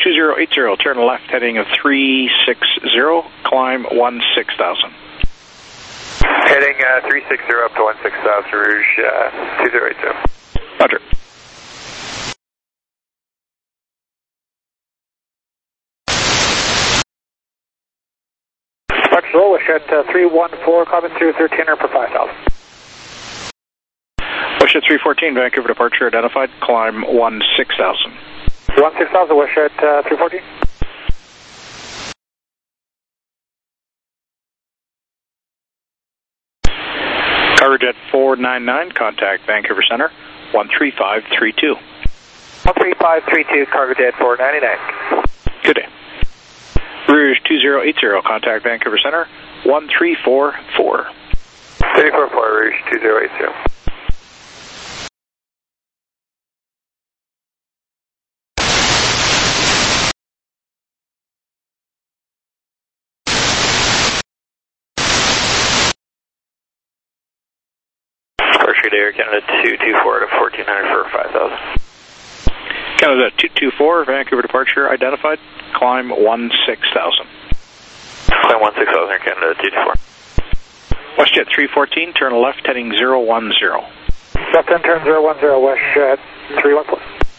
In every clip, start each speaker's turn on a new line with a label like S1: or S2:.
S1: 2080, turn left heading of 360, climb 16,000.
S2: Heading 360 up to 16,000, Rouge 2080.
S1: Roger.
S3: Roll, wish at 314, climbing through 1300 for 5,000.
S1: Wish at 314, Vancouver departure identified, climb 16,000.
S3: 16,000, wish at 314.
S1: Cargojet 499, contact Vancouver Center, 13532.
S3: 13532, Cargojet 499.
S1: Good day. Rouge 2080, contact Vancouver Center, 1344.
S2: 344, Rouge 2080. Departure Air Canada 224 to 1400 for 5,000.
S1: Canada 224, Vancouver departure identified, climb 16,000.
S2: Climb 16,000, Air Canada 224.
S1: WestJet 314, turn left heading 010.
S3: Left hand turn 010, WestJet 314.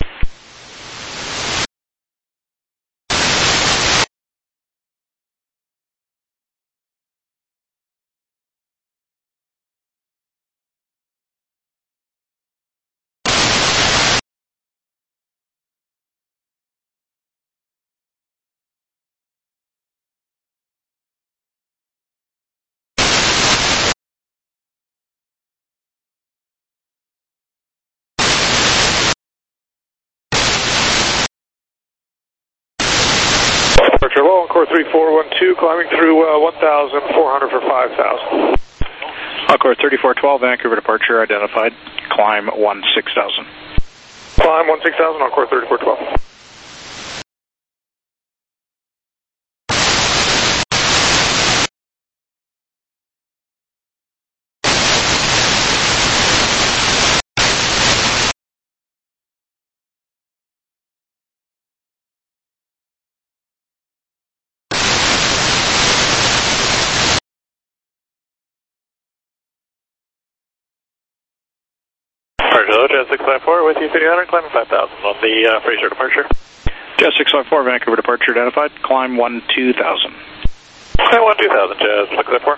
S4: Departure low, Encore 3412, climbing through 1,400 for 5,000.
S1: Encore 3412, Vancouver departure identified, climb 16,000.
S4: Climb 16,000, Encore 3412.
S2: Jet 654 with you 300, climbing 5,000 on the Fraser departure.
S1: Jet 654, Vancouver departure identified, climb 12,000.
S2: Climb 12,000, Jet 654.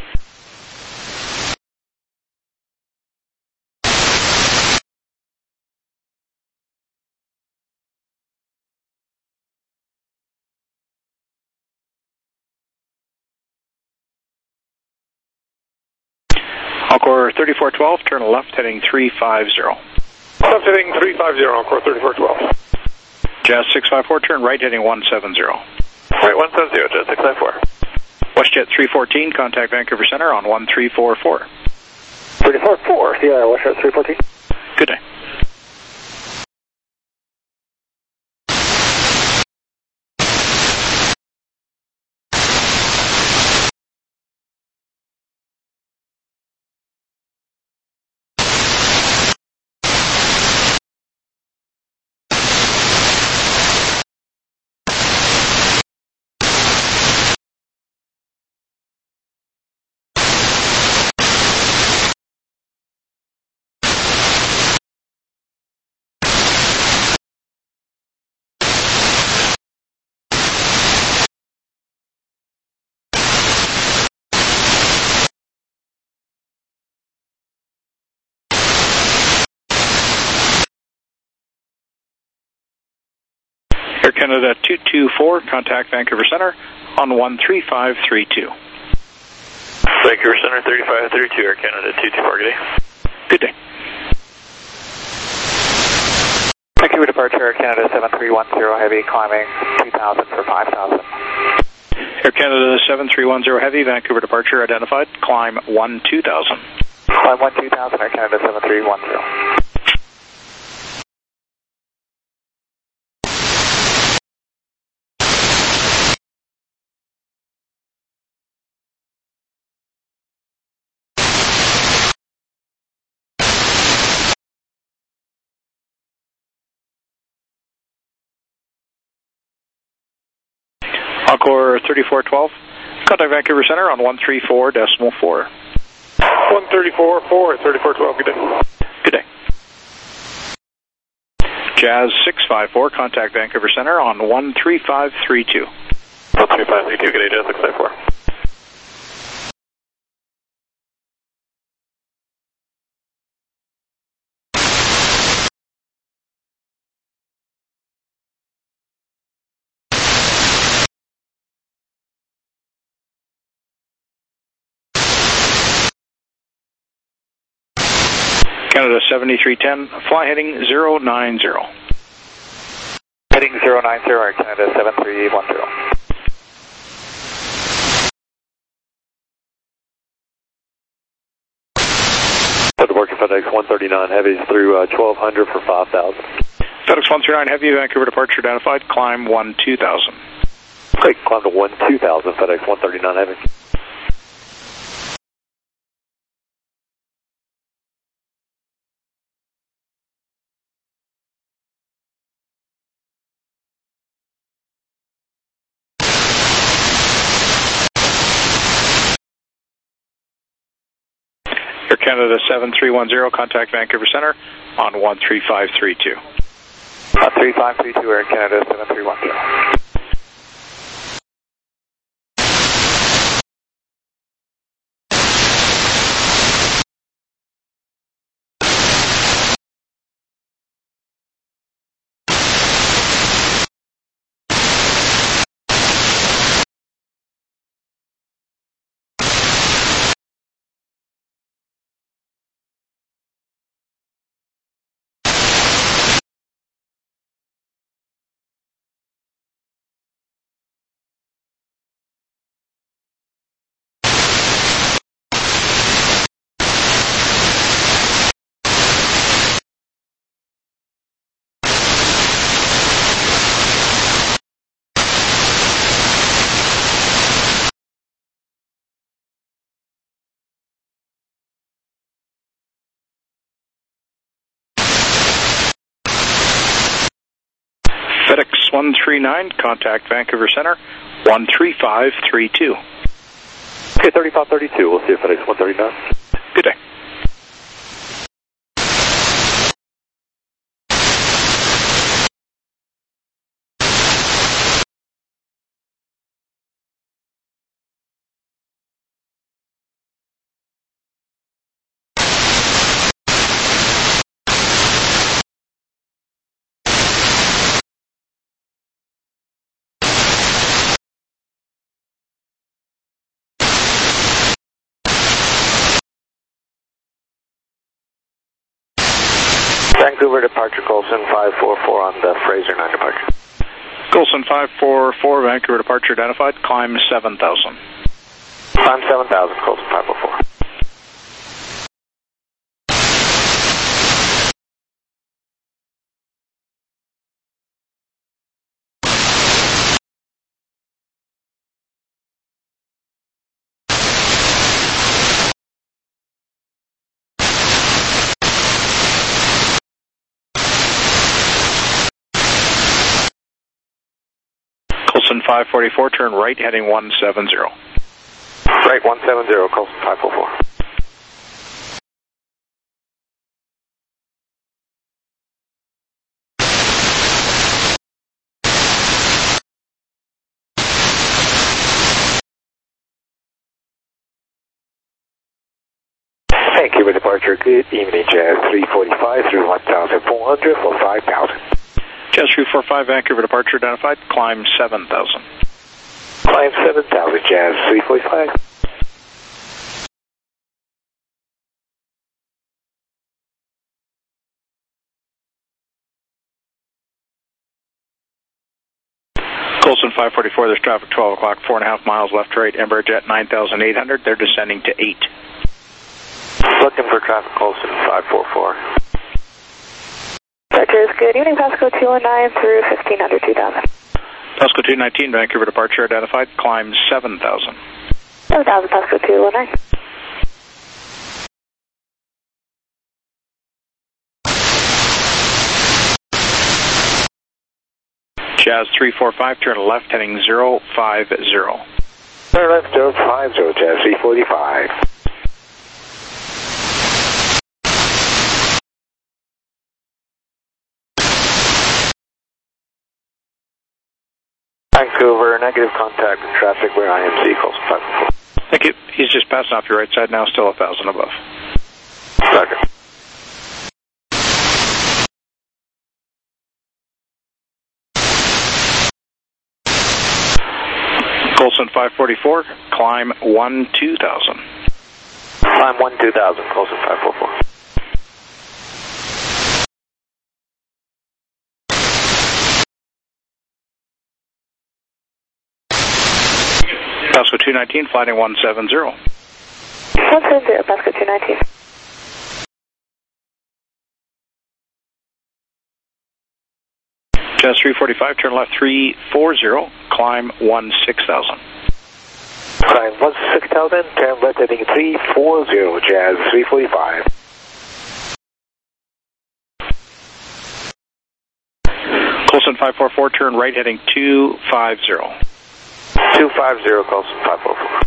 S1: Encore 3412, turn left heading 350.
S4: Left heading 350, Encore 3412.
S1: Jet 654, turn right heading 170.
S2: Right 170, Jet 654.
S1: WestJet 314, contact Vancouver Center on 1344.
S3: 344, Sierra, WestJet 314.
S1: Good day. Air Canada 224, contact Vancouver Center on 13532.
S2: Vancouver Center 3532, Air Canada 224, good day.
S1: Good day.
S3: Vancouver departure, Air Canada 7310, heavy, climbing 2,000 for 5,000.
S1: Air Canada 7310 Heavy, Vancouver departure identified, climb 12,000.
S3: Climb 12,000, Air Canada 7310.
S1: Core 3412. Contact Vancouver Center on 134.4.
S4: 134.4, 3412, good day.
S1: Good day. Jazz 654, contact Vancouver Center on 13532.
S2: 13532, good day, Jazz 654.
S1: Canada 7310, fly heading 090.
S3: Heading 090, Air Canada 7310.
S2: Set to work at FedEx 139 Heavies through 1200 for 5,000.
S1: FedEx 139 Heavy, Vancouver departure identified, climb 12000.
S2: Great, climb to 12000, FedEx 139 Heavy.
S1: Air Canada 7310, contact Vancouver Center on 13532.
S3: 3532, Air Canada 7310.
S1: FedEx 139, contact Vancouver Center, 13532.
S2: Okay, 3532, we'll see you FedEx 139.
S1: Good day.
S3: Vancouver departure, Colson 544 on the Fraser 9 departure.
S1: Colson 544, Vancouver departure identified, climb 7000.
S3: Climb 7000, Colson 544.
S1: Colson 544, turn right, heading 170.
S3: Right, 170, Colson 544. Vancouver departure, good evening, Jazz 345 through 1400 for 5000.
S1: Jazz 345, Vancouver departure identified, climb 7000.
S3: Climb 7000, Jazz 345.
S1: Colson 544, there's traffic 12 o'clock, 4.5 miles left to right, Embraer Jet 9800, they're descending to 8.
S3: Looking for traffic, Colson 544.
S5: Departure is good evening, Pasco 219 through 1500, 2000.
S1: Pasco 219, Vancouver departure identified, climb 7000.
S5: 7000, Pasco 219.
S1: Jazz 345, turn left heading 050.
S6: Turn left 050, Jazz 345. Vancouver, negative contact with traffic where IMC calls 544.
S1: Thank you. He's just passing off your right side now, still 1,000 above.
S6: Roger.
S1: Colson 544, climb 12,000.
S6: Climb 12,000, Colson 544.
S1: Pasco 219, flighting 170.
S5: 170, Pasco 219.
S1: Jazz 345, turn left 340, climb 16,000.
S6: Climb 16,000, turn left heading 340, Jazz 345.
S1: Colson 544, turn right heading 250.
S6: 250, Colson 544.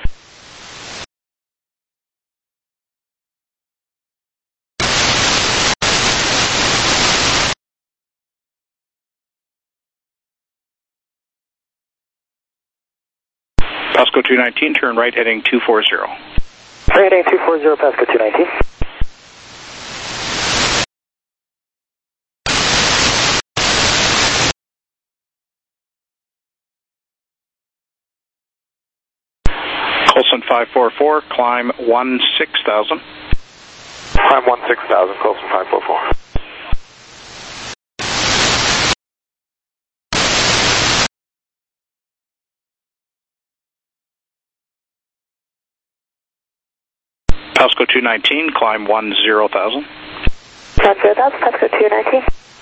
S1: Pasco 219, turn right heading 240.
S3: Right heading 240, Pasco 219.
S1: Colson 544, climb 16,000.
S6: Climb 16,000, Colson 544.
S1: Pasco 219, climb 10,000.
S5: 10,000, Pasco 219.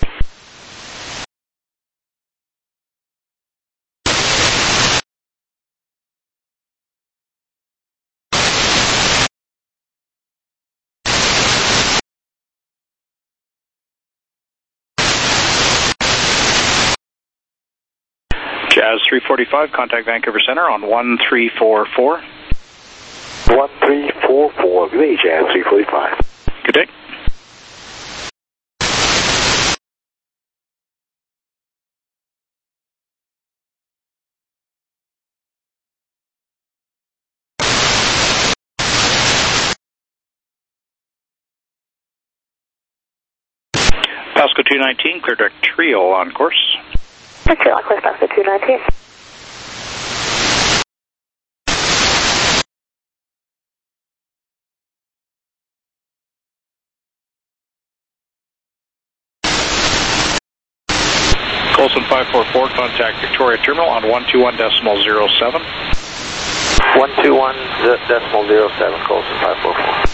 S1: Jazz 345, contact Vancouver Center on 1344.
S6: 1344, good day, Jazz 345.
S1: Good day. Pasco 219, clear direct trio on course.
S5: Trio on course, Pasco 219.
S1: Colson 544, contact Victoria Terminal on 121.07.
S6: 121.07, Colson 544.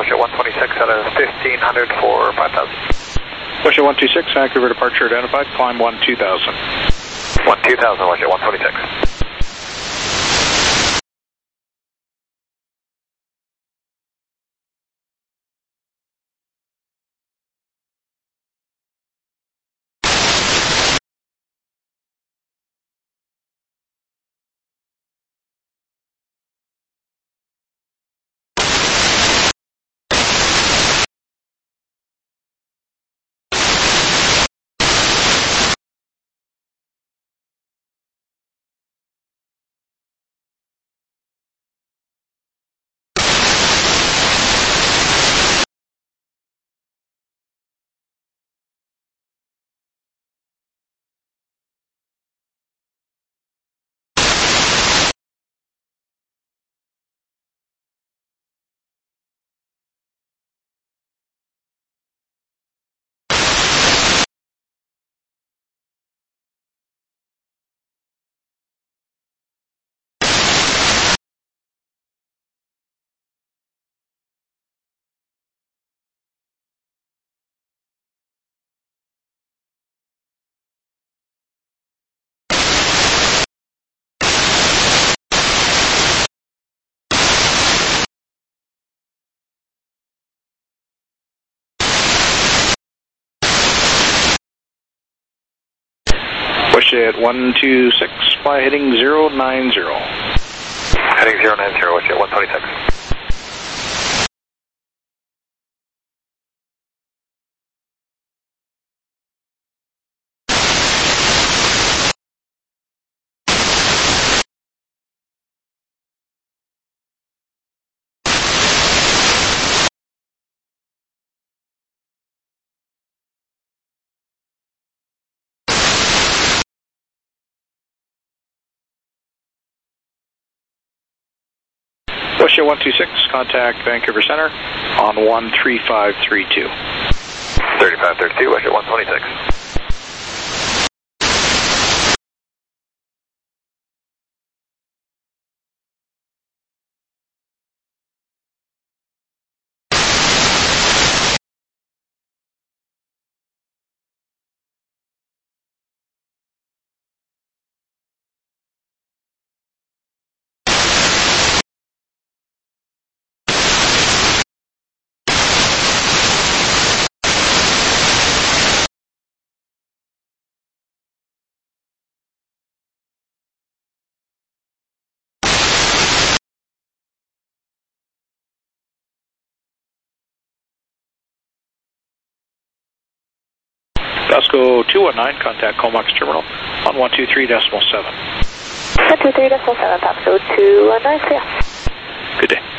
S3: Bullshit 126 out of 1500 for 5000.
S1: Bullshit 126, Vancouver departure identified, climb 2000.
S3: 2000, Bullshit 126.
S1: Bullshit 126, fly heading 090.
S3: Heading 090, Bullshit 126.
S1: Bullshit 126, contact Vancouver Center on 13532.
S3: 3532, Bullshit 126.
S1: Vasco 219, contact Comox Terminal on 123.7.
S5: 123.7, Vasco 219, yeah.
S1: Good day.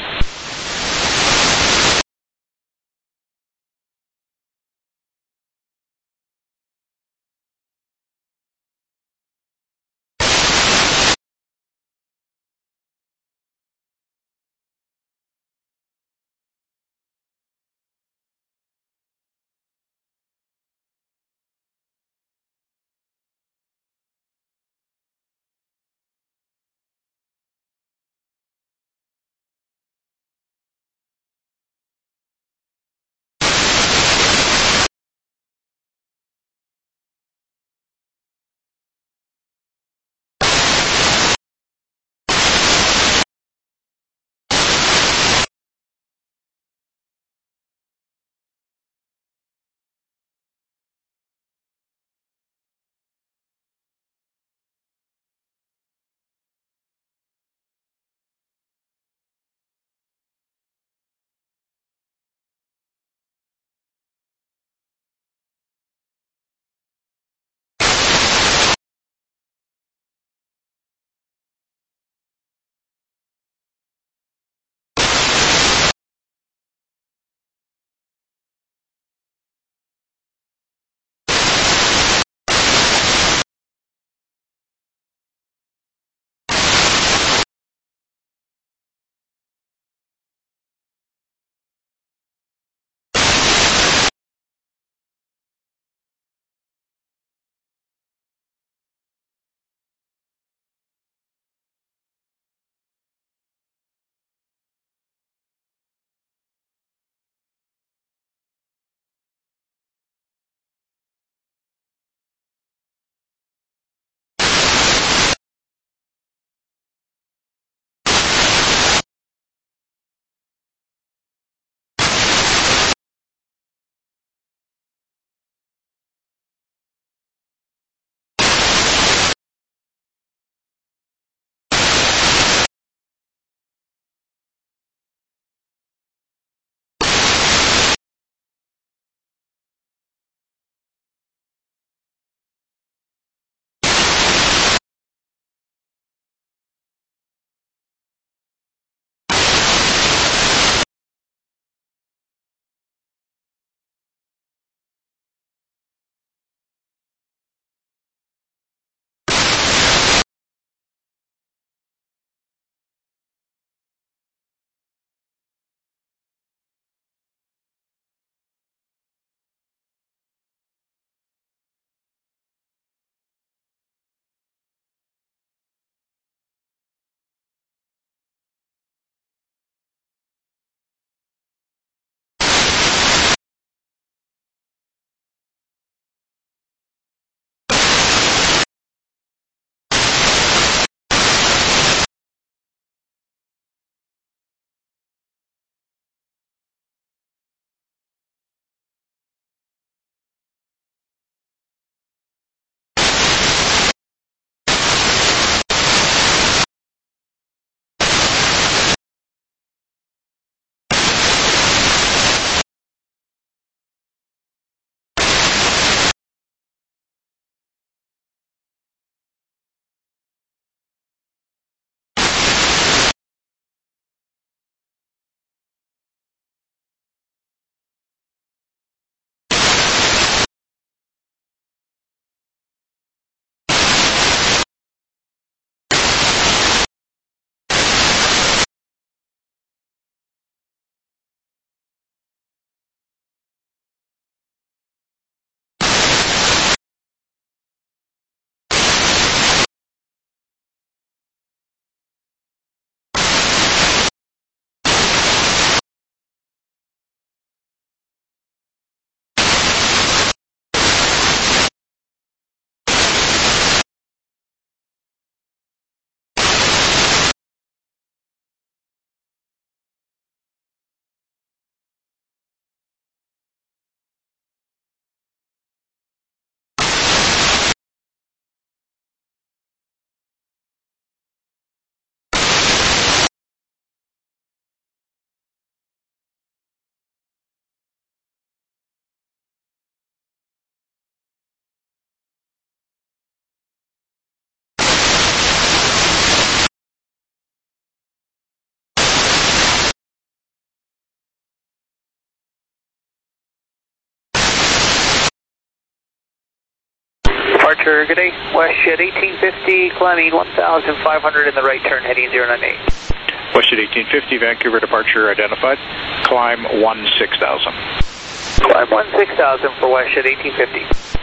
S3: departure. Good day. WestJet 1850, climbing 1,500 in the right turn, heading 098.
S1: WestJet 1850, Vancouver departure identified. Climb 16,000.
S3: Climb 16,000 for WestJet 1850.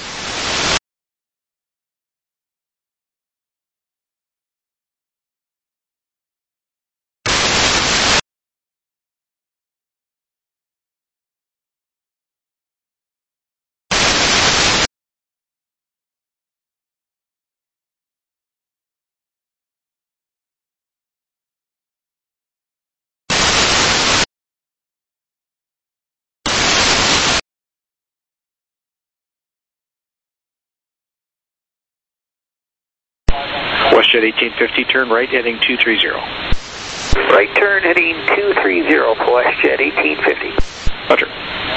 S1: WestJet 1850, turn right, heading 230.
S3: Right turn, heading 230 for WestJet 1850.
S1: Roger.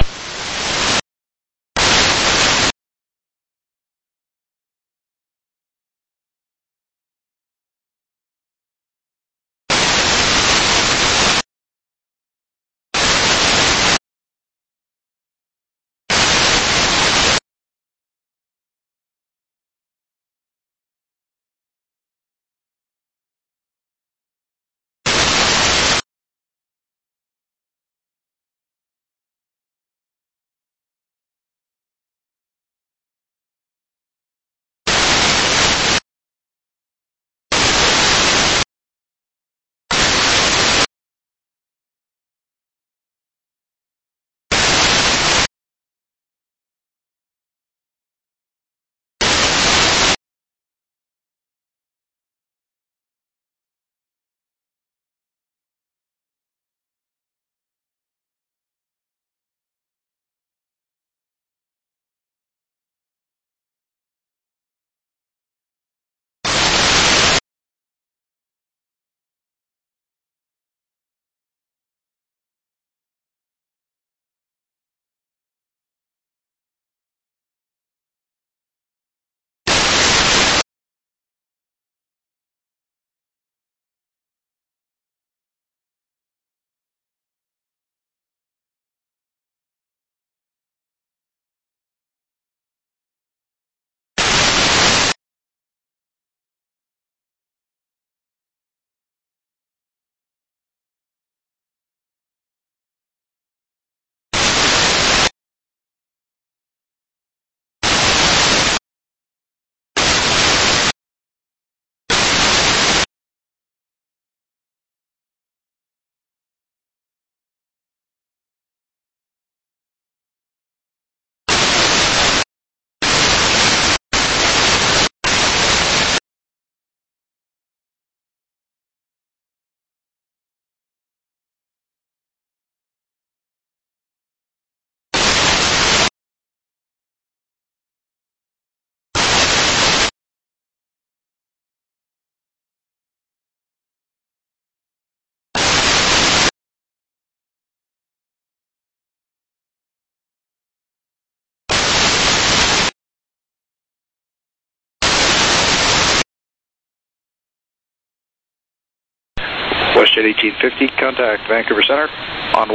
S1: WestJet 1850, contact Vancouver Center on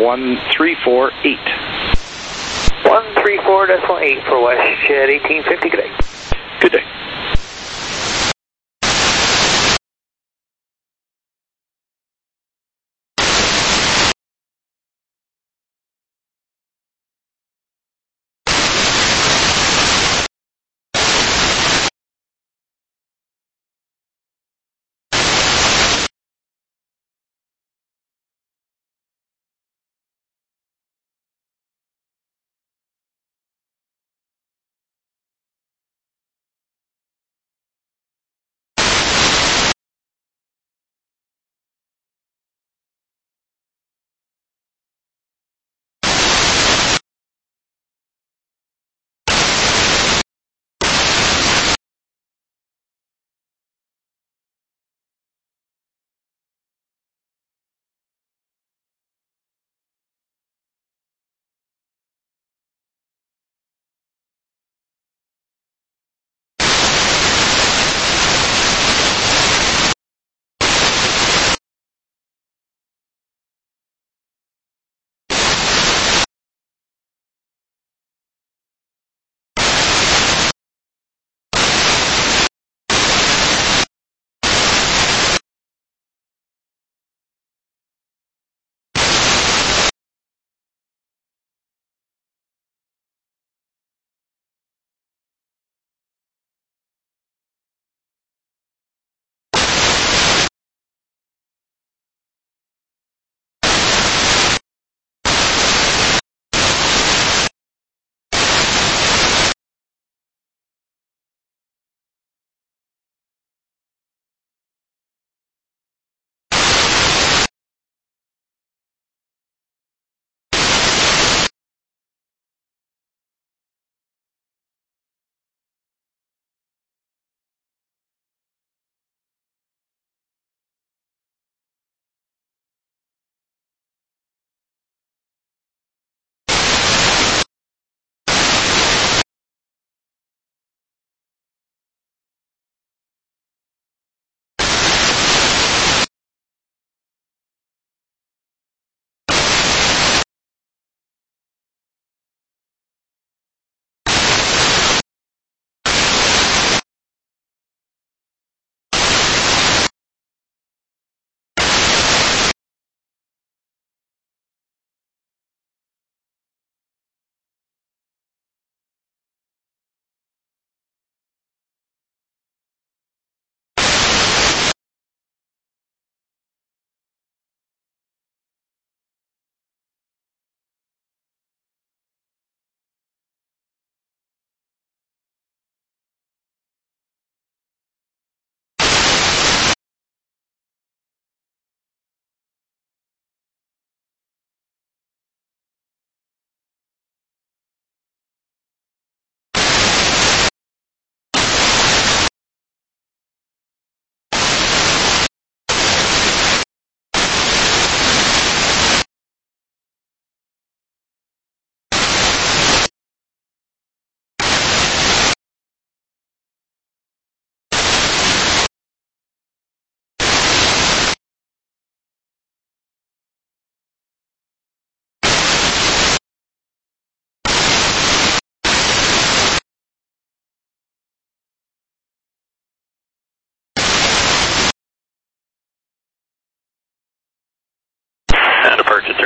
S1: 1348.
S3: 134.8 for WestJet 1850, good day.
S1: Good day.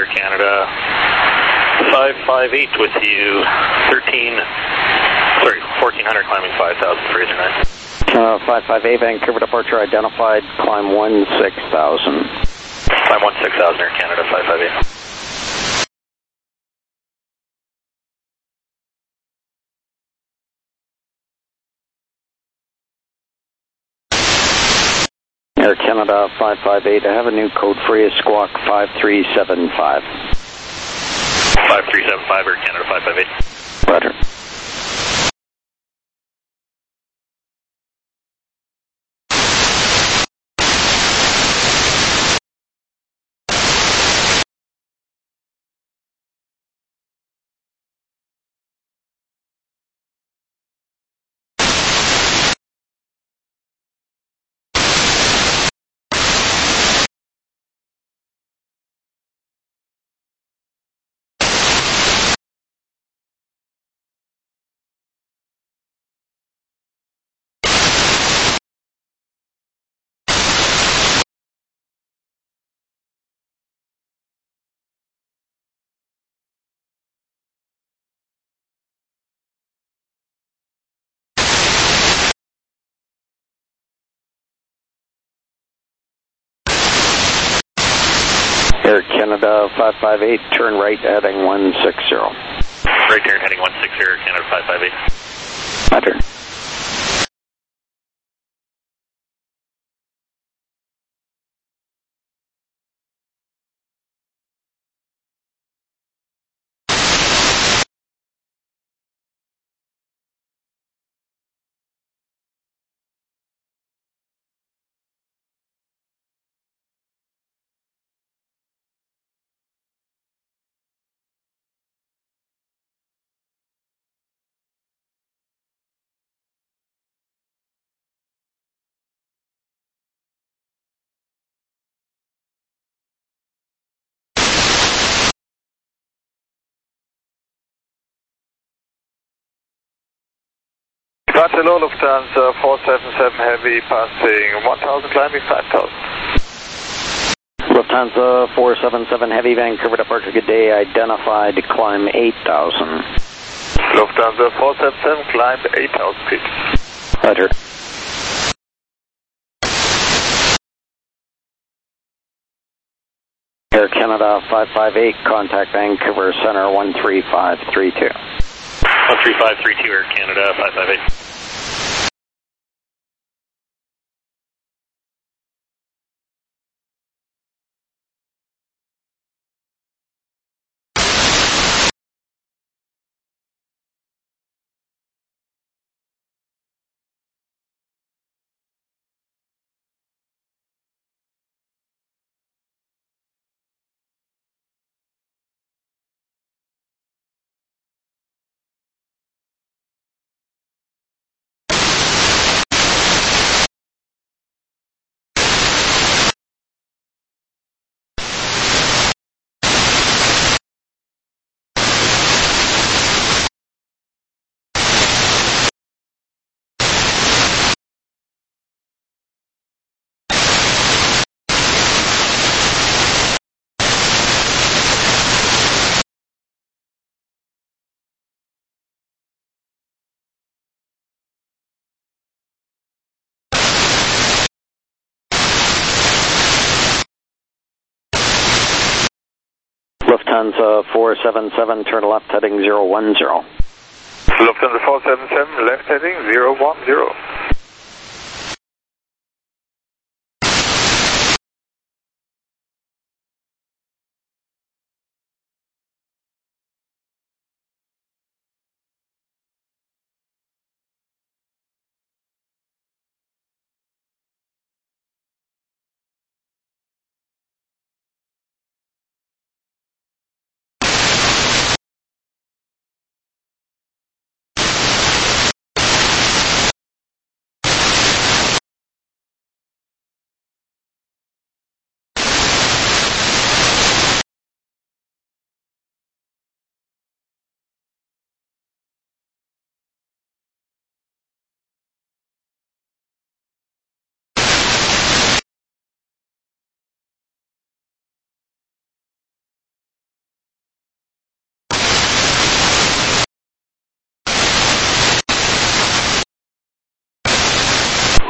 S2: Canada 558 with you 1400 climbing 5000 Fraser 9.
S7: 558 Vancouver departure identified, climb 16,000.
S2: Climb 16,000 Air Canada 558.
S7: Air Canada 558, I have a new code for you, Squawk 5375.
S2: 5375 Air Canada 558.
S7: Roger. Air Canada 558, turn right heading 160.
S2: Right turn heading 160 Air Canada 558.
S7: Roger.
S3: Hello, Lufthansa 477 Heavy, passing 1000, climbing 5000.
S7: Lufthansa 477 Heavy, Vancouver departure, good day, identified, climb 8,000.
S3: Lufthansa 477, climbed 8,000 feet.
S7: Roger. Air Canada 558, contact Vancouver Center 13532.
S2: 13532 Air Canada 558.
S7: Lufthansa 477, turn left heading 010.
S3: Lufthansa 477, left heading 010.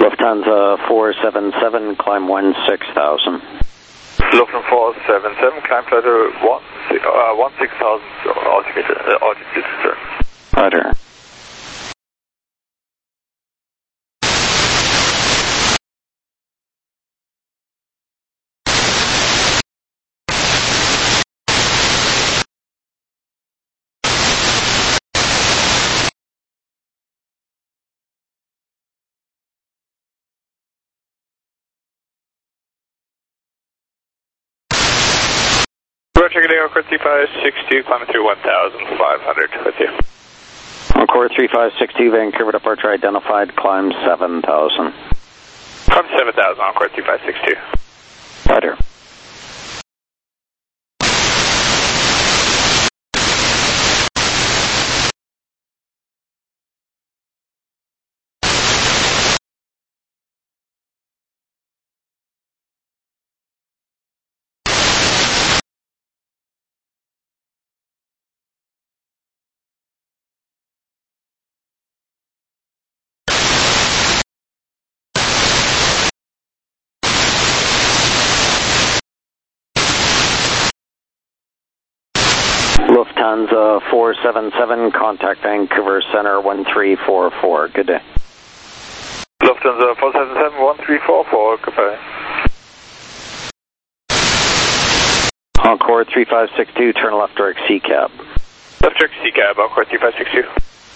S7: Lufthansa 477, climb 16,000.
S2: Lufthansa 477, climb flight 16,000 altitude, sir.
S7: Roger.
S2: Roger, good day, Encore 3562, climbing through 1,500 with you.
S7: Encore 3562, Vancouver departure identified, climb 7,000.
S2: Climb 7,000, Encore 3562.
S7: Roger. Lufthansa 477, contact Vancouver Center 1344. Good day.
S2: Lufthansa 477, 1344, goodbye.
S7: Encore 3562, turn left direct C cab.
S2: Left direct C cab, Encore 3562.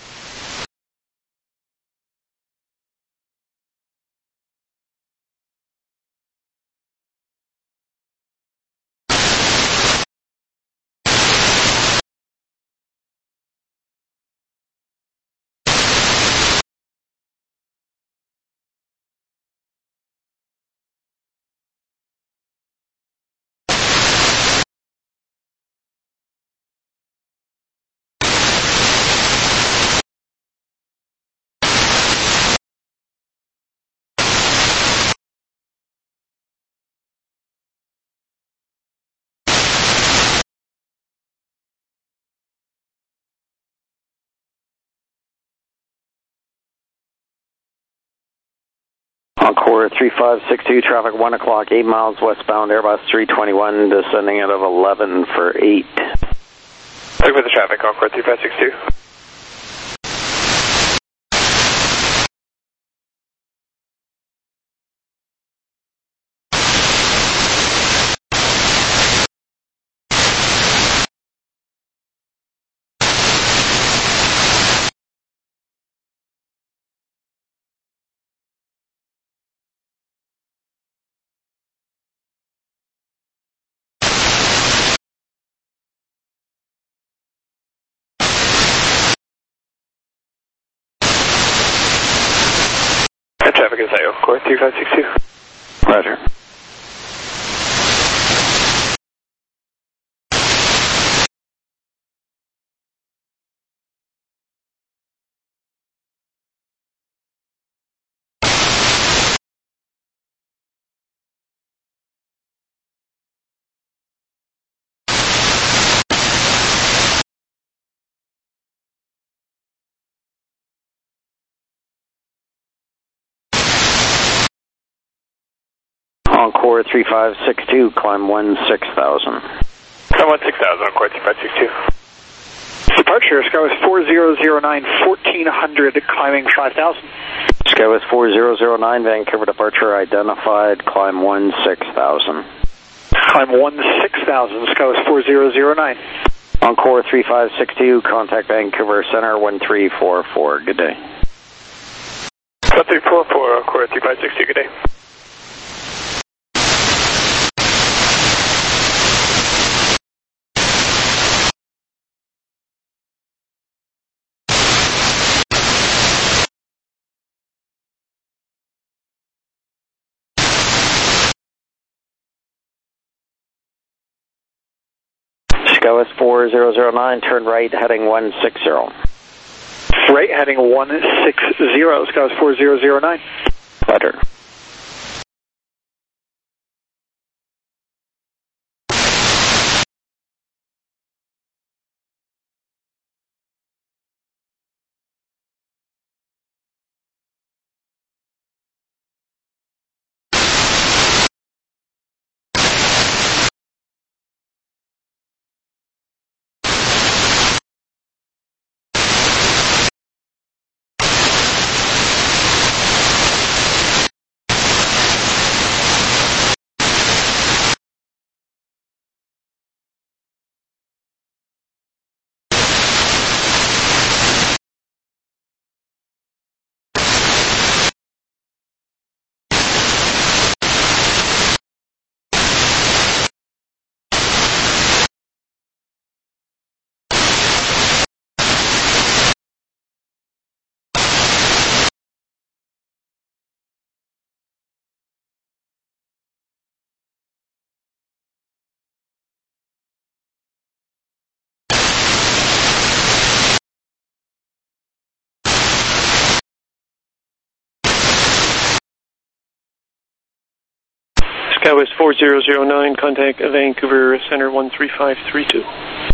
S7: Encore 3562, traffic 1 o'clock, 8 miles westbound, Airbus 321, descending out of 11 for 8.
S2: Look for the traffic, Encore 3562. Traffic is Encore 3562.
S7: Roger. Encore 3562, climb 16,000.
S2: Climb 16,000, Encore 3562.
S3: Departure, Skywest 4009, 1400, climbing 5000.
S7: Skywest 4009, Vancouver departure identified, climb 16,000.
S3: Climb 16,000, Skywest 4009.
S7: Encore 3562, contact Vancouver Center 1344. Good day.
S2: 1344, Encore 3562, good day.
S7: Skywest 4009, turn right, heading 160.
S3: Right, heading 160, Skywest 4009.
S7: Roger.
S8: Skywest 4009, contact Vancouver Center 13532.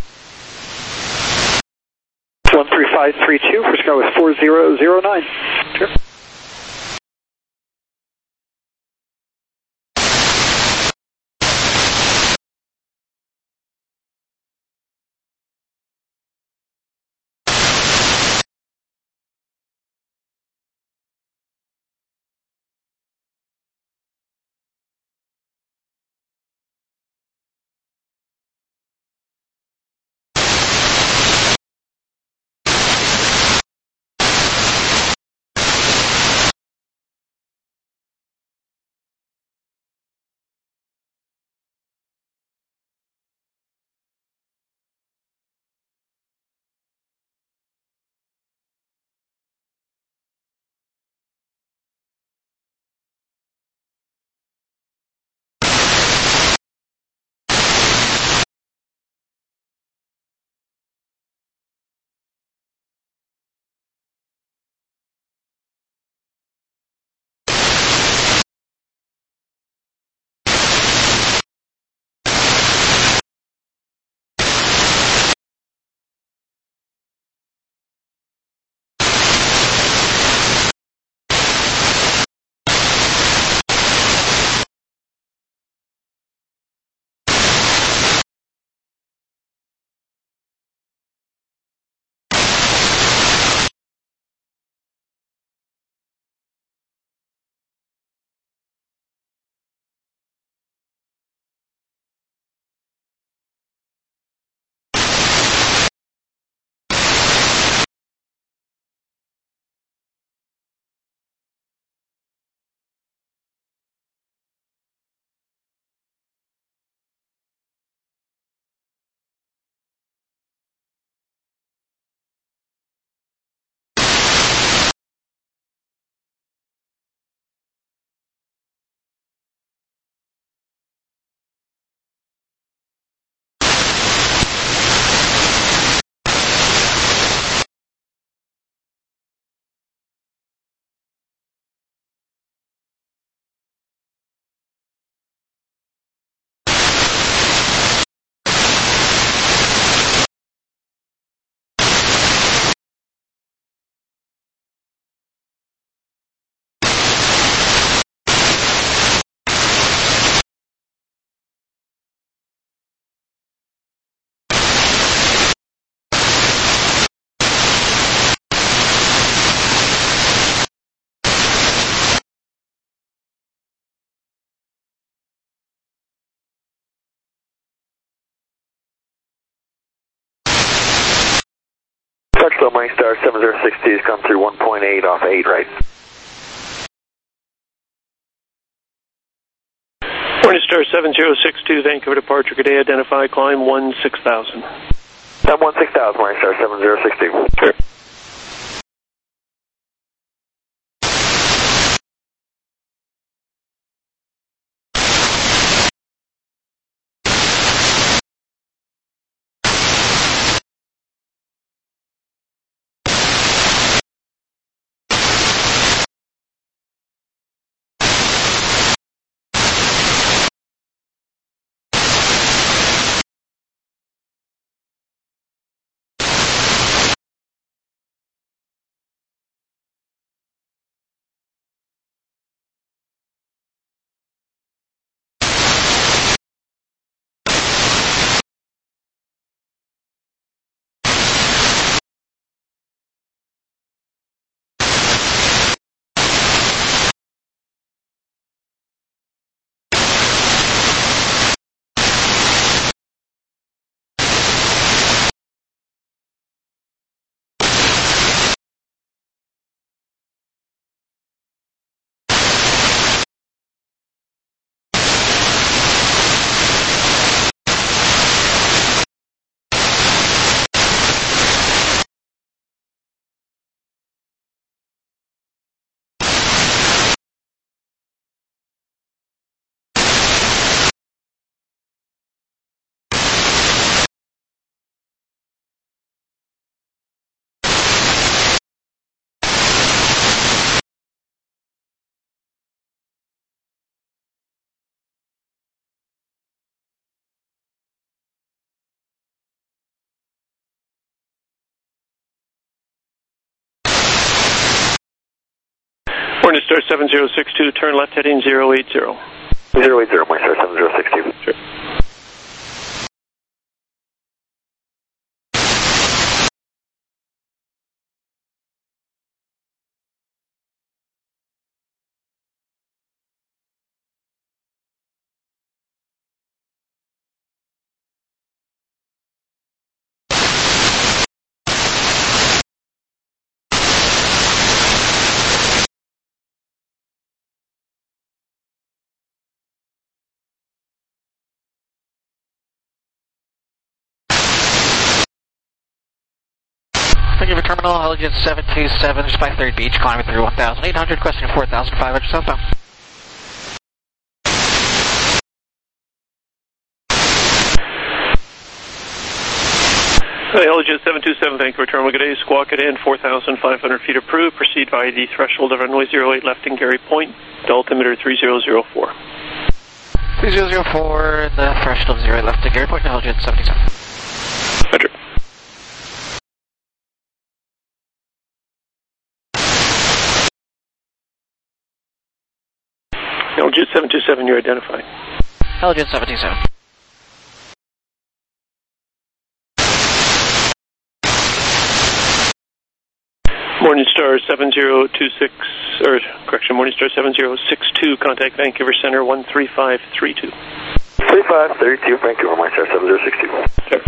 S9: 13532 for Skywest 4009. Sure.
S6: Touchdown Morningstar 7060 has come through 1.8 off 8 right.
S8: Morningstar 7062, Vancouver departure, good day, identify, climb 16,000.
S6: Time 16,000 Morningstar 7060.
S8: Sure. Morningstar 7062, turn left heading 080.
S6: 080, Morningstar 7062.
S8: Sure.
S10: Thank you for terminal, Heliogen 727, just by 3rd Beach, climbing through 1,800, questioning 4,500 southbound.
S8: Heliogen 727, thank you for terminal. Good day, squawk it in, 4,500 feet approved. Proceed via the threshold of runway 08 left in Gary Point, altimeter 3004.
S10: 3004, the threshold of 08 left in Gary Point, Heliogen 77.
S8: Roger. Heliogen 727, you're identified.
S10: Heliogen 727.
S8: Morningstar 7026, or correction, Morningstar 7062, contact Vancouver Center 13532.
S6: 3532, Vancouver, Morningstar 7062.
S8: Sure.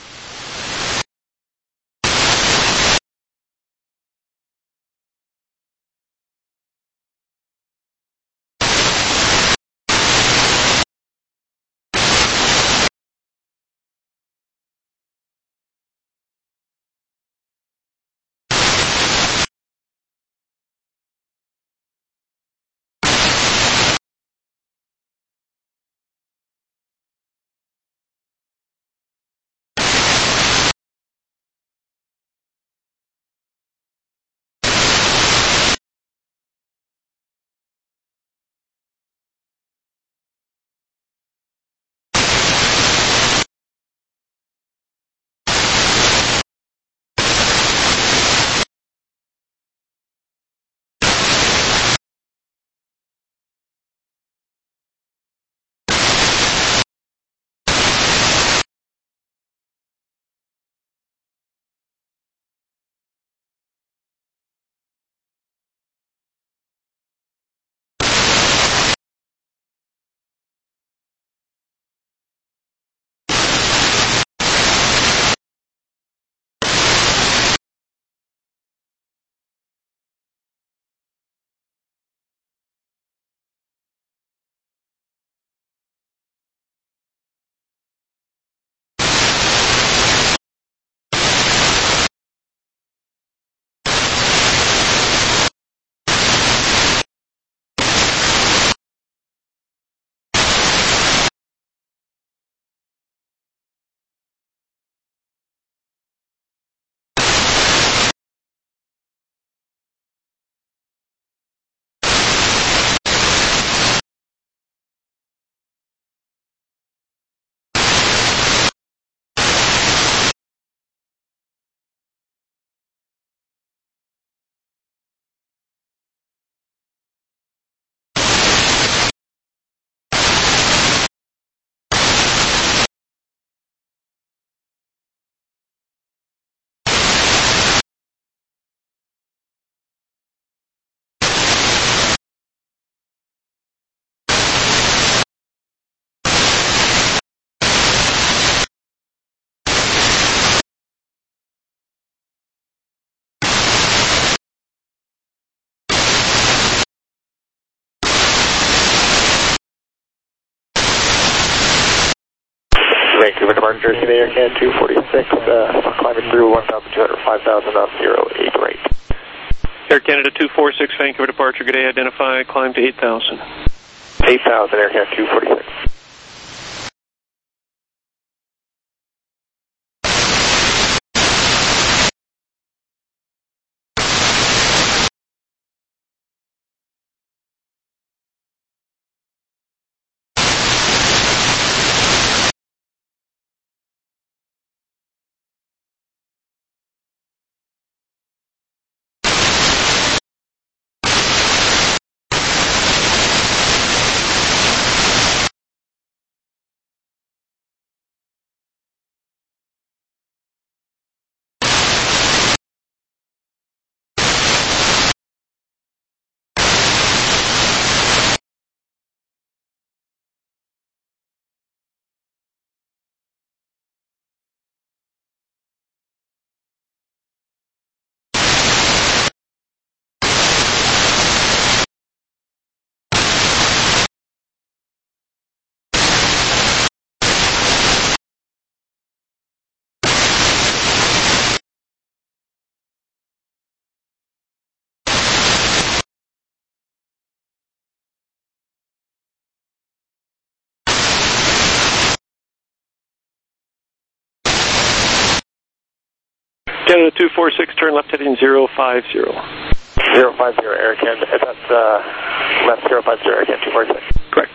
S6: Vancouver departure, today Air Canada 246, climbing through 1,200, 5,000 up 08 rate.
S8: Air Canada 246, Vancouver departure, good day, identify, climb to 8,000.
S6: 8,000, Air Canada 246.
S8: Canada 246, turn left heading 050.
S6: 050 Air Canada, that's left 050 Air Canada 246.
S8: Correct.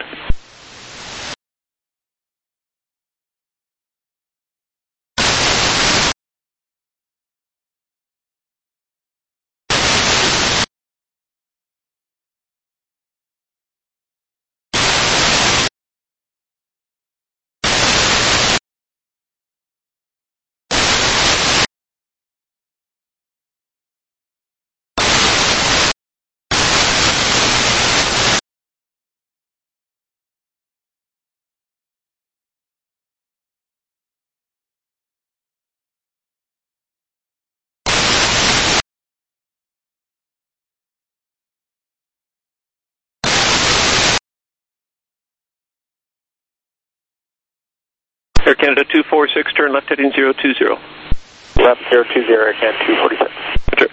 S8: Air Canada 246, turn left heading 020.
S6: Left 020 Air Canada 246.
S8: Roger.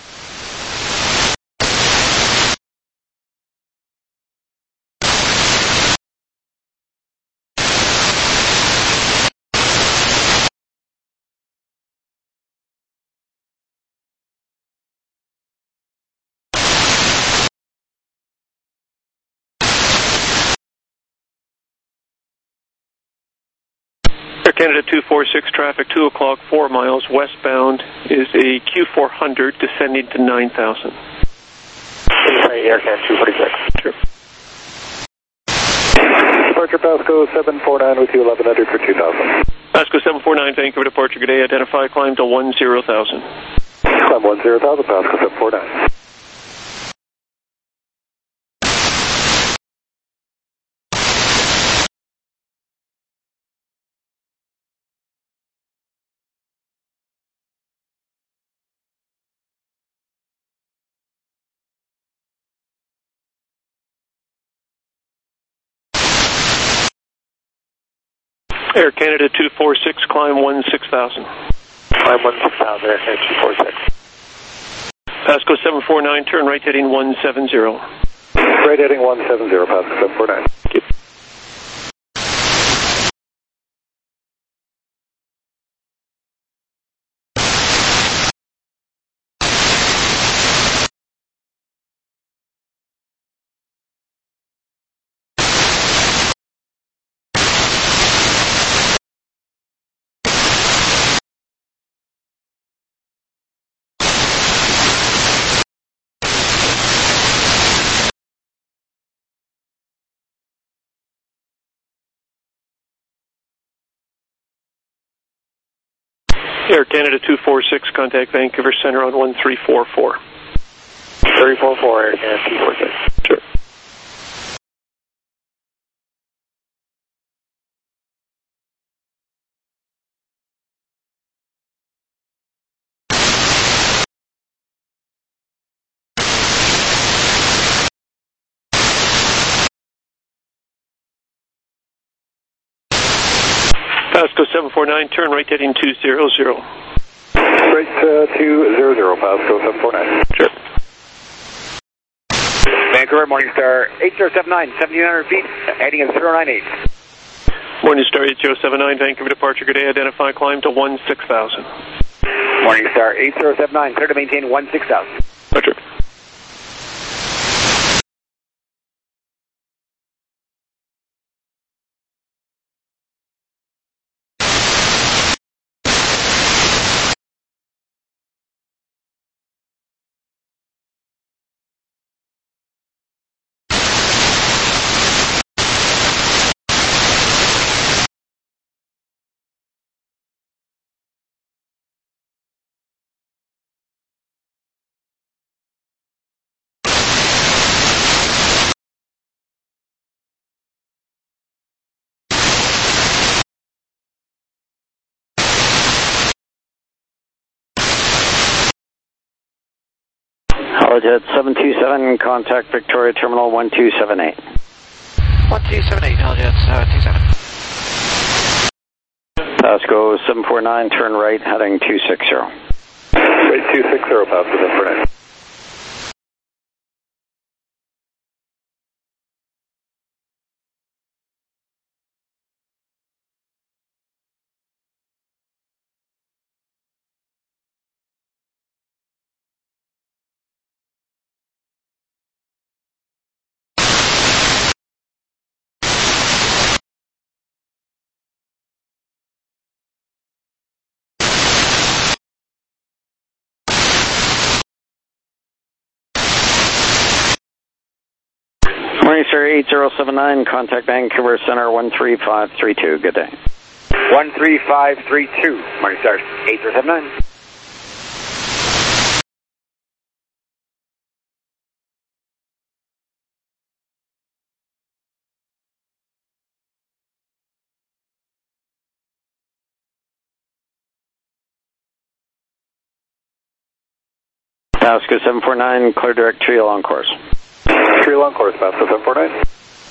S8: Air Canada 246, traffic 2 o'clock, 4 miles westbound is a Q400 descending to 9,000.
S6: Air Canada 246.
S8: Sure.
S6: Departure Pasco 749 with you 1100 for 2000.
S8: Pasco 749, Vancouver departure, good day. Identify, climb to 10,000.
S6: Climb 10,000, Pasco 749.
S8: Air Canada 246, climb 16,000.
S6: Climb 16,000, Air Canada 246.
S8: Pasco 749, turn right heading 170.
S6: Right heading 170, Pasco 749.
S8: Thank you. Air Canada 246, contact Vancouver Centre on 1344.
S6: 344, Air Canada 246.
S8: Sure. Pasco 749, turn right heading 200.
S6: Right 200, Pasco 749.
S8: Sure.
S3: Vancouver, Morningstar 8079, 1700 feet, heading at 098.
S8: Morningstar 8079, Vancouver departure, good day. Identify, climb to 16,000.
S3: Morningstar 8079, clear to maintain 16,000.
S8: Roger.
S7: Holojet 727, contact Victoria Terminal 1278.
S10: 1278, Holojet 727.
S7: Pasco 749, turn right, heading 260.
S6: Right 260, Pasco 749.
S7: Oscar 8079, contact Vancouver Center 13532. Good day.
S11: 13532, Marty Stars, 8079.
S7: Pasco 749, clear direct Trio on course.
S11: Trio on course, Pasco 749.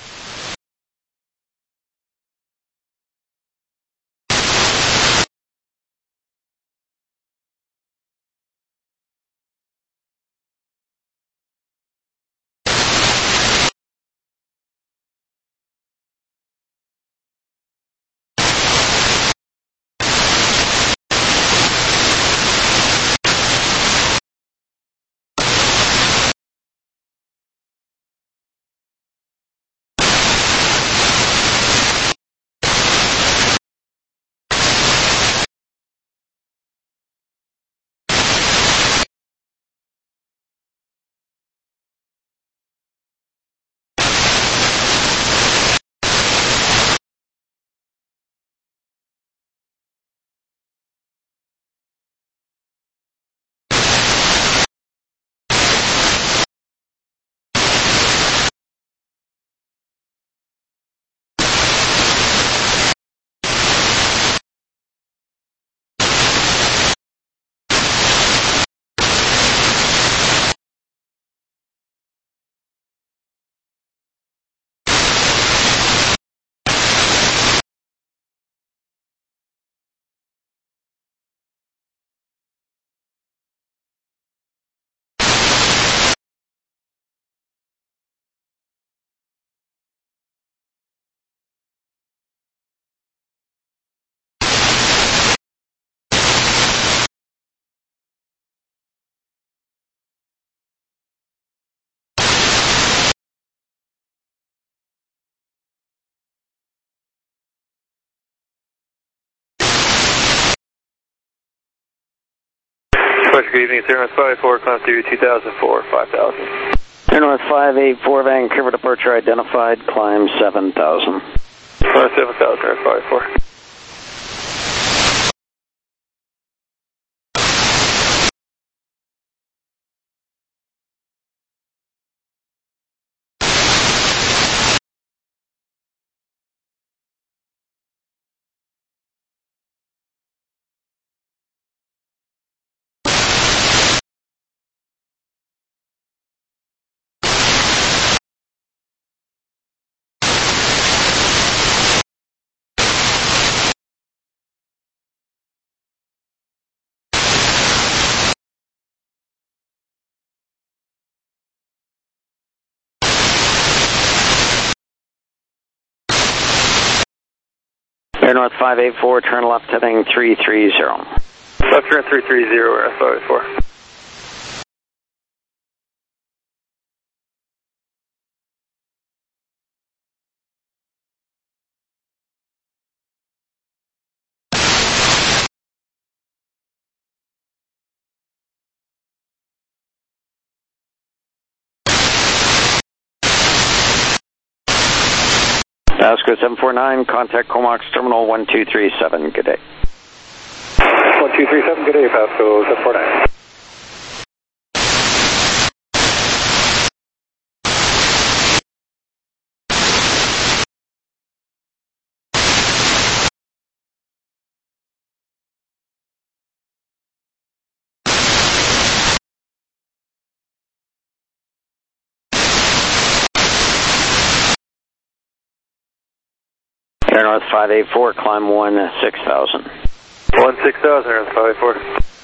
S2: Good evening, Air North 584, climb through 2004, 5000.
S7: Air North 584, Vancouver departure identified, climb 7000.
S2: Climb 7000, Air North 584.
S7: Air North 584, turn left heading 330.
S2: Left turn 330, Air North 584.
S7: Pasco 749, contact Comox Terminal 1237. Good day.
S11: 1237, good day, Pasco 749.
S7: Air North 584, climb 6000.
S2: 6000, Air North 584.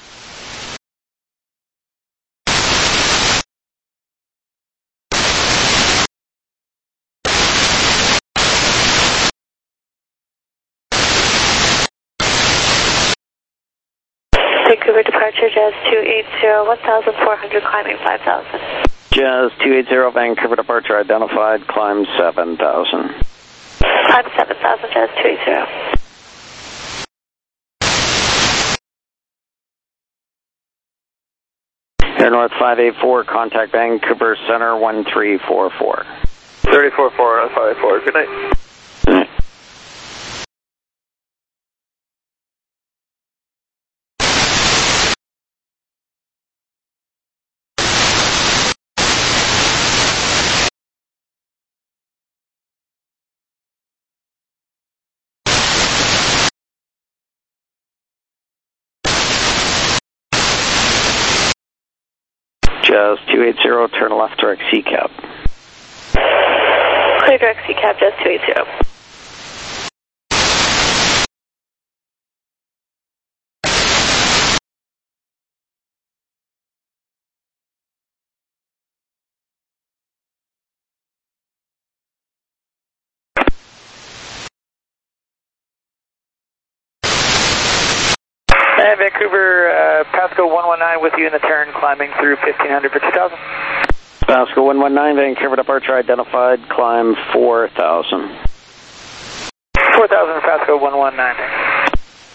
S5: Vancouver departure, Jazz 280, 1400, climbing 5000.
S7: Jazz 280, Vancouver departure identified, climb 7000.
S5: Climb 7000, Jazz 280.
S7: Air North 584, contact Vancouver Center 1344.
S2: 34-454, good night.
S7: Jazz 280, turn left direct C-cab.
S5: Clear direct C-cab, Jazz 280.
S3: And Vancouver, Pasco 119 with you in the turn, climbing through 1500 for 2000.
S7: Pasco 119, Vancouver departure identified, climb 4000.
S3: 4000 Pasco 119.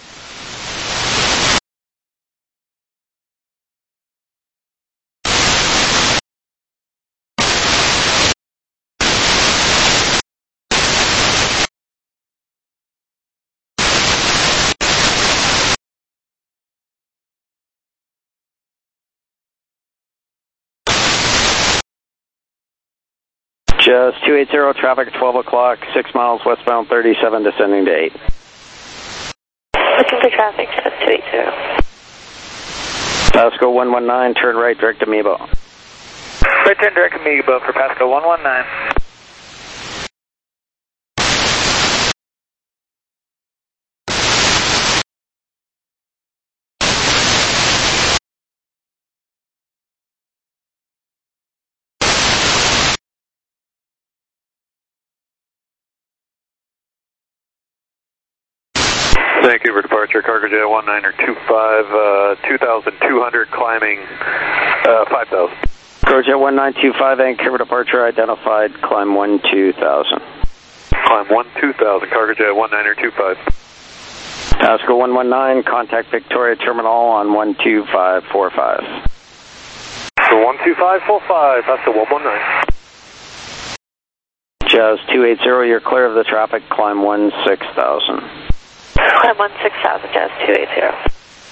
S7: Jazz 280, traffic at 12 o'clock, 6 miles westbound 37, descending to 8.
S5: Looking for traffic, Jazz 280.
S7: Pasco 119, turn right direct Amoeba.
S3: Right turn direct Amoeba for Pasco 119.
S11: Vancouver departure, Cargojet 1925, 2,200, climbing 5,000.
S7: Cargojet 1925, Vancouver departure identified, climb 12,000.
S11: Climb 12,000, Cargojet 1925.
S7: Pasco 119, contact Victoria Terminal on 12545.
S11: So 12545, Pasco 119.
S7: Jazz 280, you're clear of the traffic, climb 16,000.
S5: Climb 16,000, Jazz 280.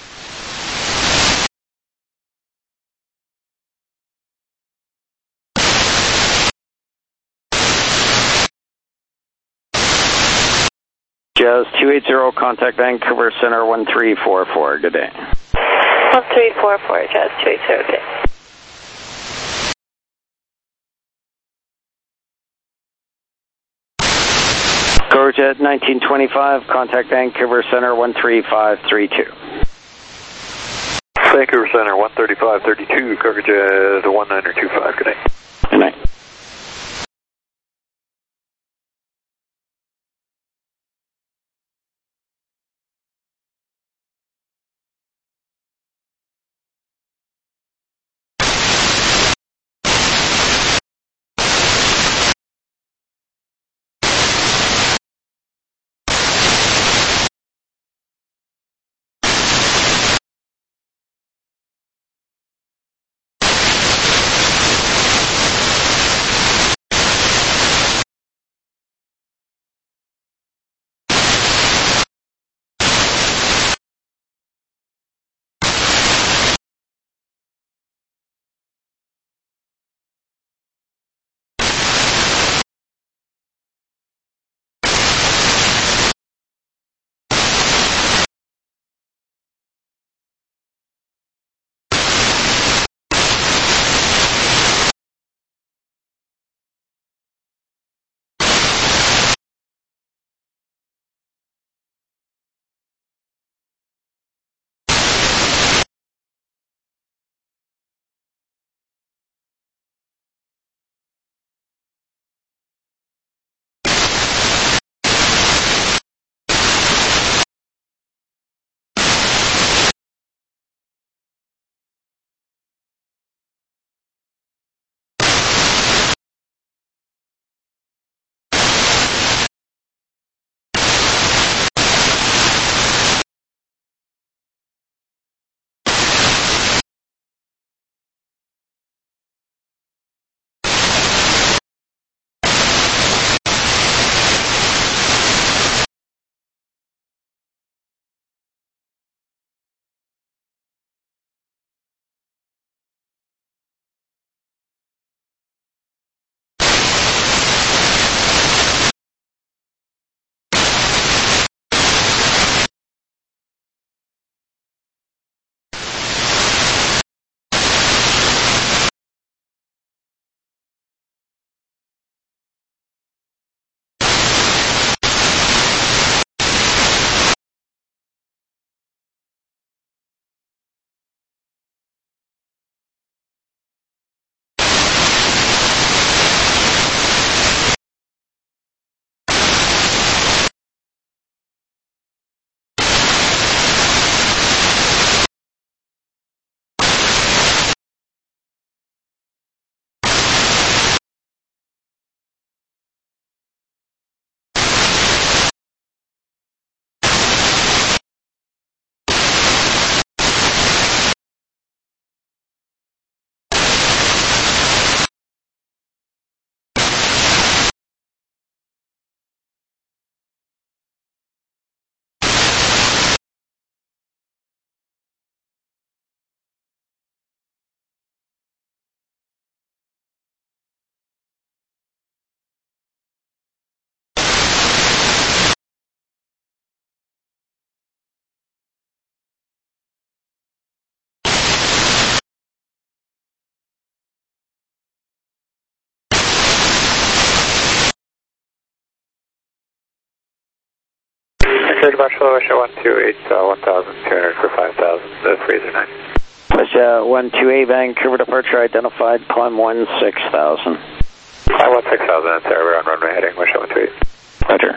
S7: Jazz 280, contact Vancouver Center 1344. Good day.
S5: 1344, Jazz 280. Okay.
S7: Cargojet 1925, contact Vancouver Center 13532.
S11: Vancouver Center 13532, Cargojet 1925. Good night.
S7: Good night.
S2: Clear departure low, West 128, 1,200 for 5,000, Fraser 9.
S7: West 128, Vancouver departure identified, climb 16,000.
S2: Climb 16,000, that's there, we're on runway heading, West 128.
S7: Roger.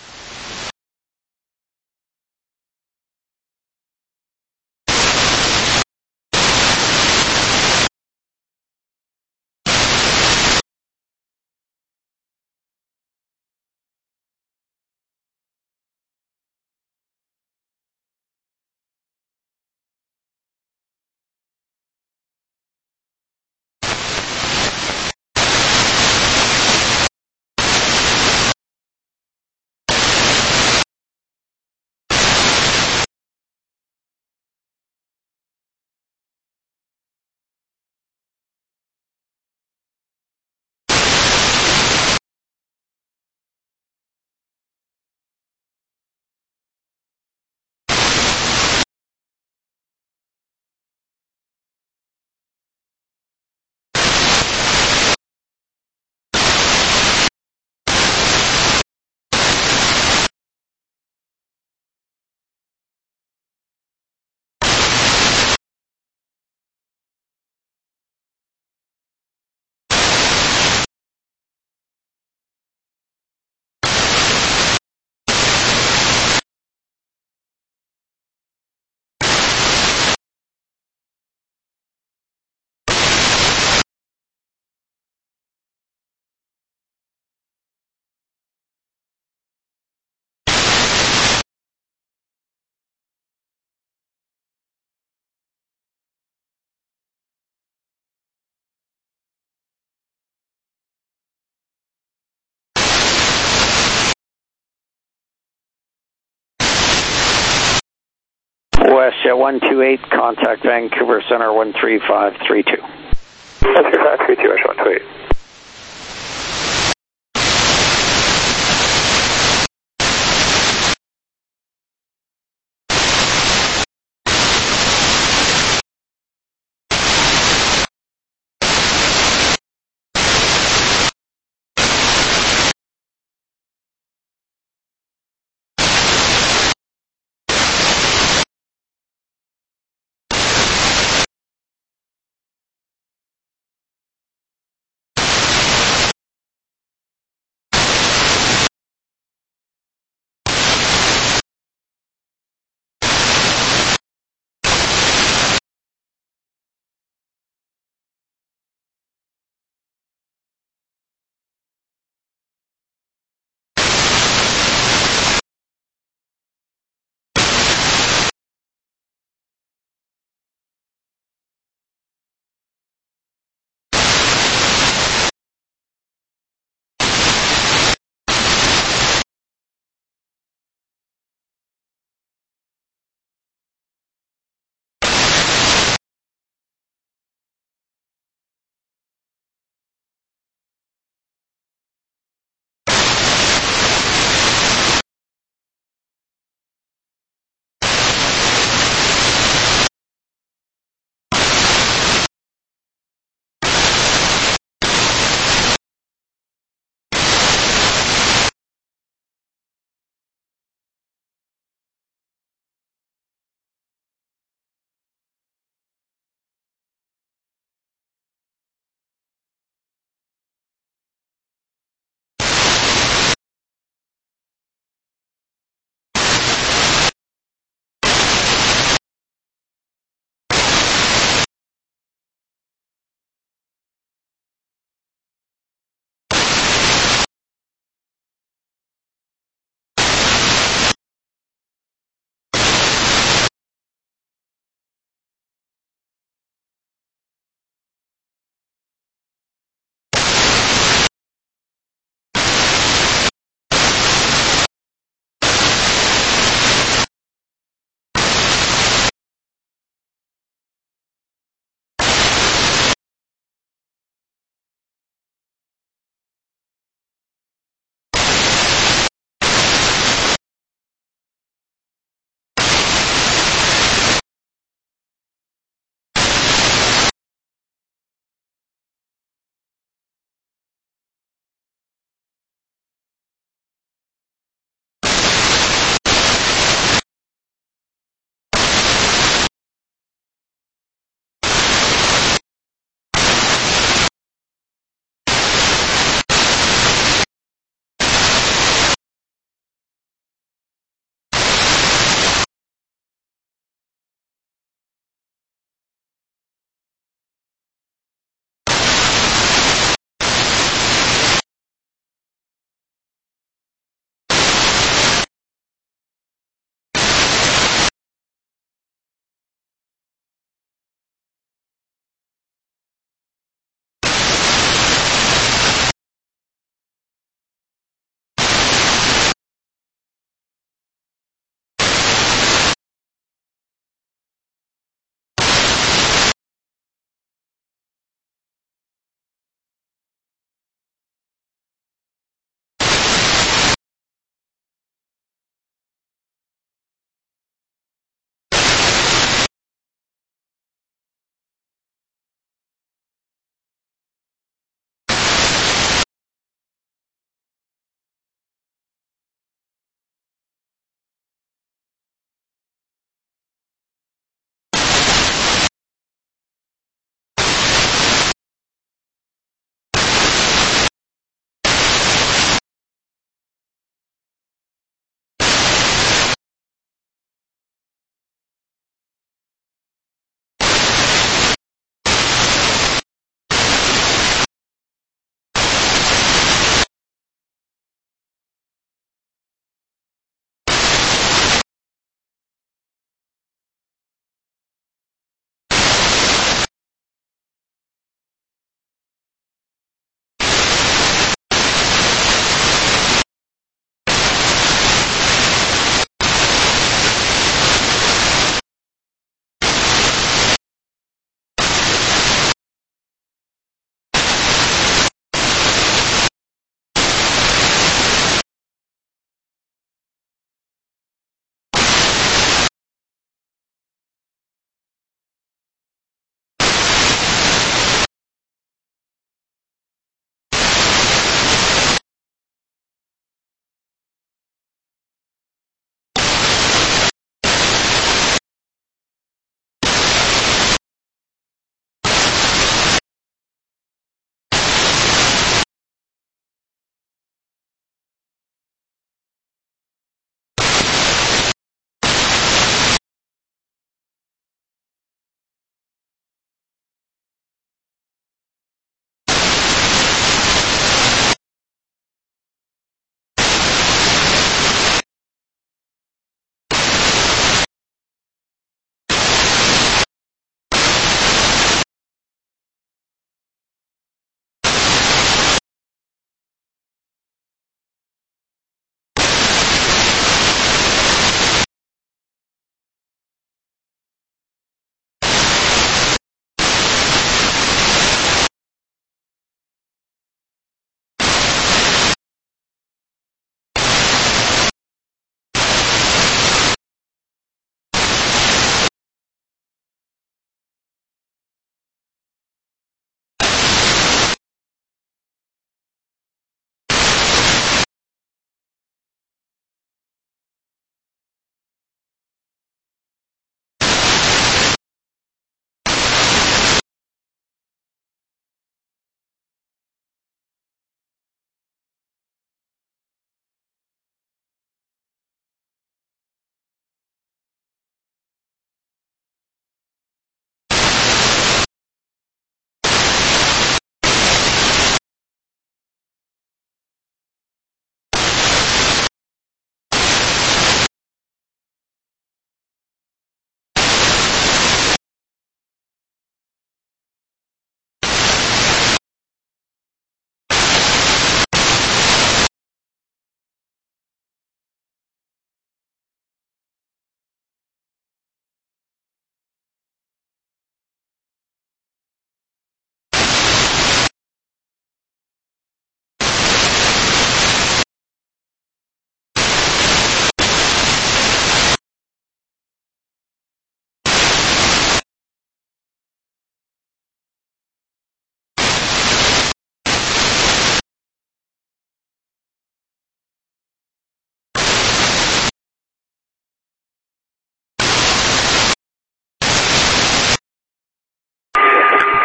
S7: West 128, contact Vancouver Center 13532.
S2: 13532, West 128.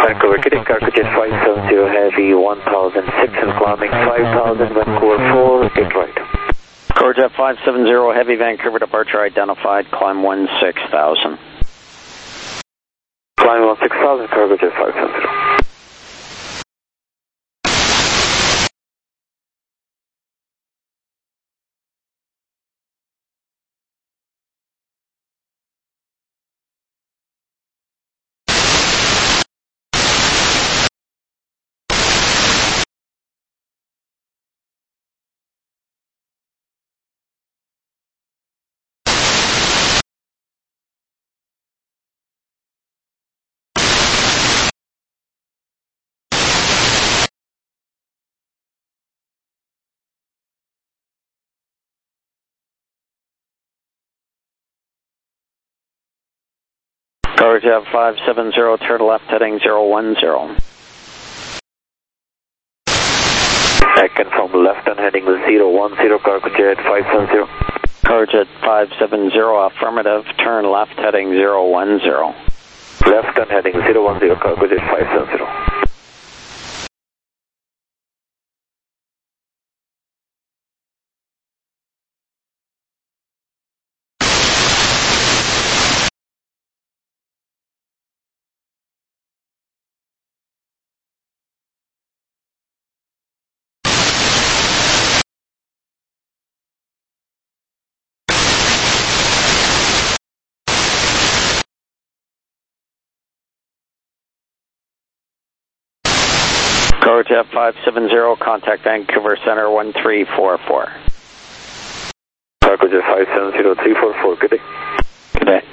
S6: Vancouver Kitty, Cargojet 570 Heavy 1006 and climbing 5000, Vancouver 4, 8 right.
S7: Cargojet 570 Heavy, Vancouver departure identified, climb 16,000.
S6: Climb 16,000, Cargojet 570.
S7: Cargojet 570, turn left heading 010.
S6: I confirm left and heading 010, Cargojet 570.
S7: Cargojet 570, affirmative, turn left heading 010.
S6: Left and heading 010, Cargojet 570.
S7: Cargojet 570, contact Vancouver Center 1344.
S6: Cargojet 570, 344, good day.
S7: Good day.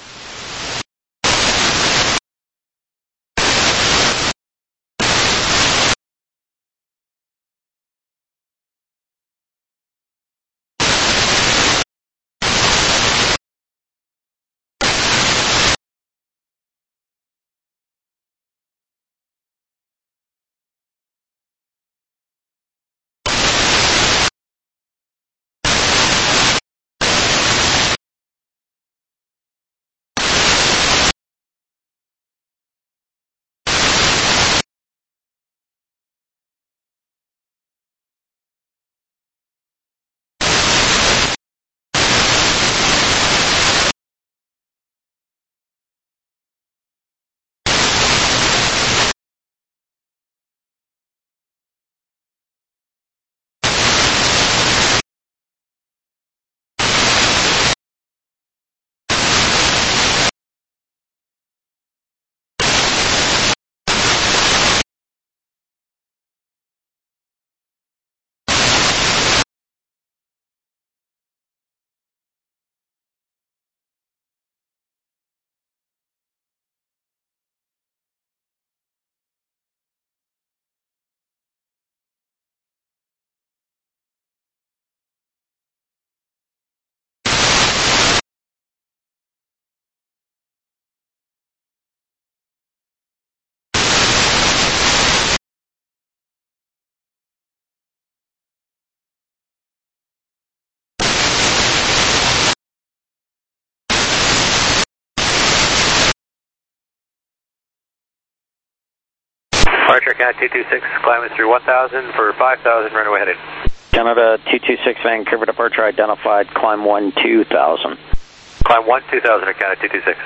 S6: Departure Cat 226, climbing through 1000 for 5000, runway headed.
S7: Canada 226, Vancouver departure identified, climb 12,000.
S6: Climb 12,000 at Canada 226.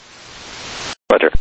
S7: Roger.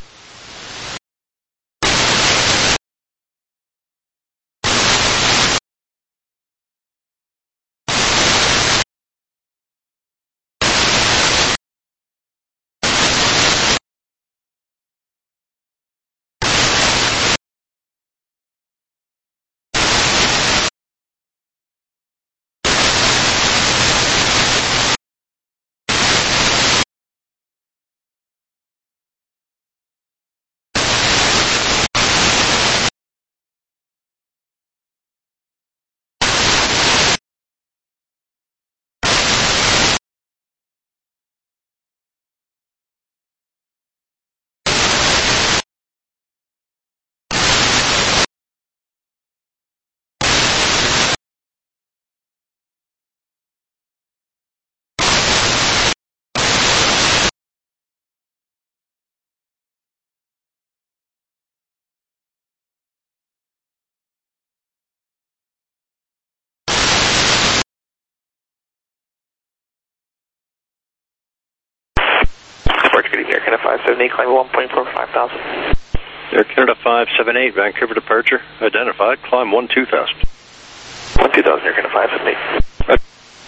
S3: 578, climb 1.4 for 5,000.
S11: Air Canada 578, Vancouver departure, identified, climb 12,000.
S3: 12,000, Air Canada 578.
S11: Right.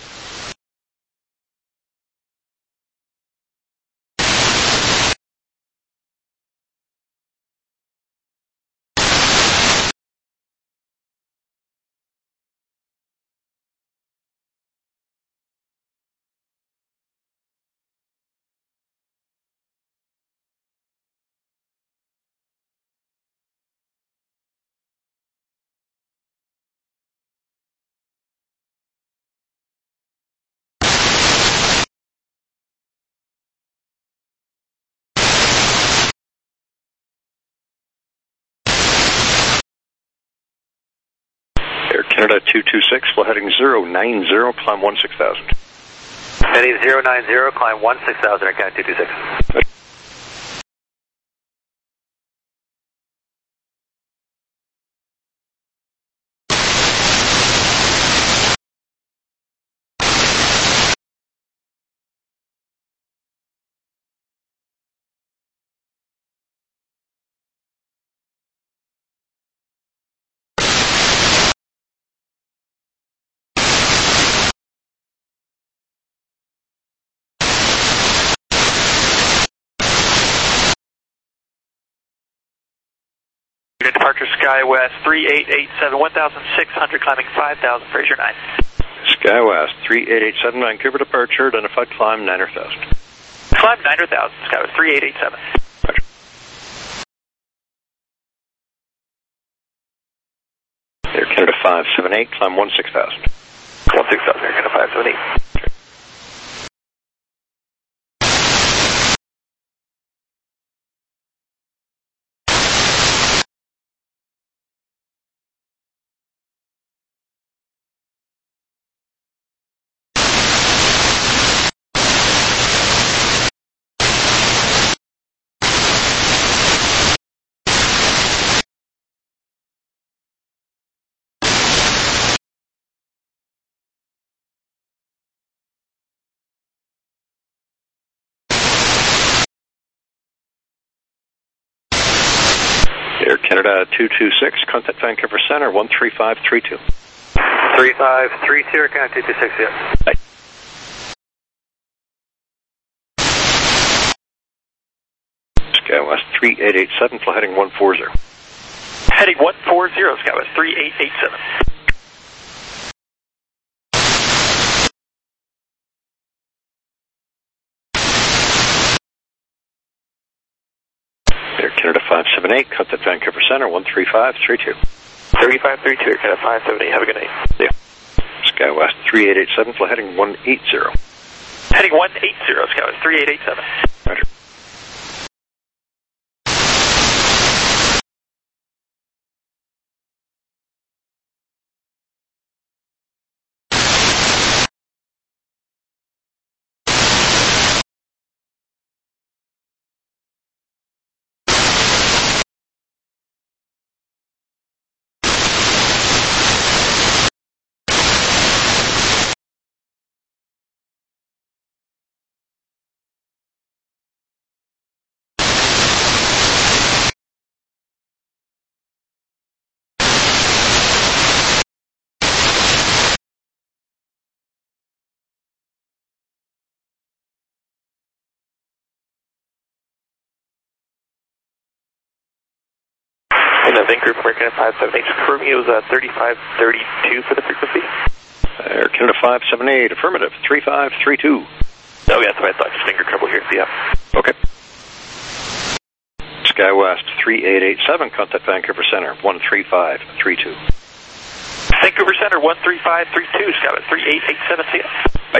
S11: Air Canada 226, flight heading 090, climb 16,000.
S3: Heading 090, climb 16,000, Air Canada 226.
S11: Right.
S3: Departure SkyWest 3887, 1,600, climbing 5,000, Fraser 9.
S11: SkyWest 3887, Vancouver departure, identified, climb 9,000.
S3: Climb 9,000, SkyWest 3887.
S11: Roger. Air Canada 578, climb 16,000.
S3: 16,000, Air Canada 578.
S11: Air Canada 226, contact Vancouver Center, 13532.
S3: 3532, Air Canada 226, yeah.
S11: Bye. SkyWest 3887, flight heading 140.
S3: Heading 140, SkyWest 3887.
S11: Air Canada 578, contact Vancouver Center, 13532.
S3: 3532, Air Canada 578, have a good night.
S11: Yeah. SkyWest 3887, flight heading 180.
S3: Heading 180, SkyWest 3887.
S11: Roger.
S3: Vancouver Air Canada 578, confirming it was 3532 for the frequency.
S11: Air Canada 578, affirmative, 3532.
S3: Oh, yeah, that's what I thought. Just finger trouble here. Yeah.
S11: Okay. SkyWest 3887, contact Vancouver Center, 13532.
S3: Vancouver Center, 13532, SkyWest 3887, see ya.
S11: Bye.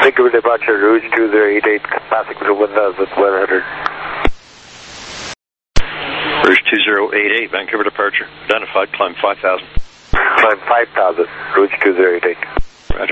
S6: Vancouver departure, Rouge 2088, passing through 1,100.
S11: Rouge 2088, Vancouver departure. Identified, climb 5,000.
S6: Climb 5,000, Rouge 2088.
S11: Roger.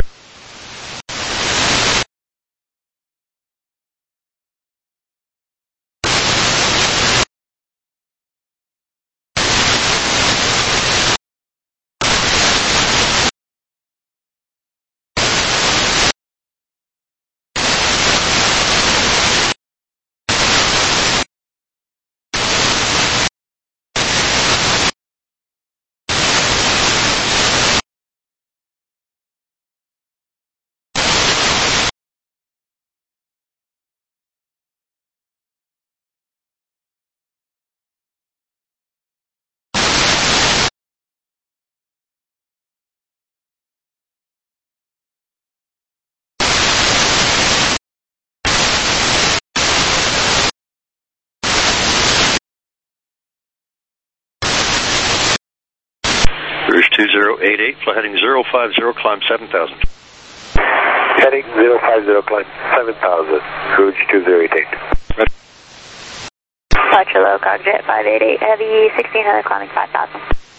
S11: Rouge 2088, fly heading 050, climb 7,000.
S6: Heading 050, climb 7,000, Rouge 2088.
S5: Departure low, Cargojet 588, heavy 1600, climbing 5,000.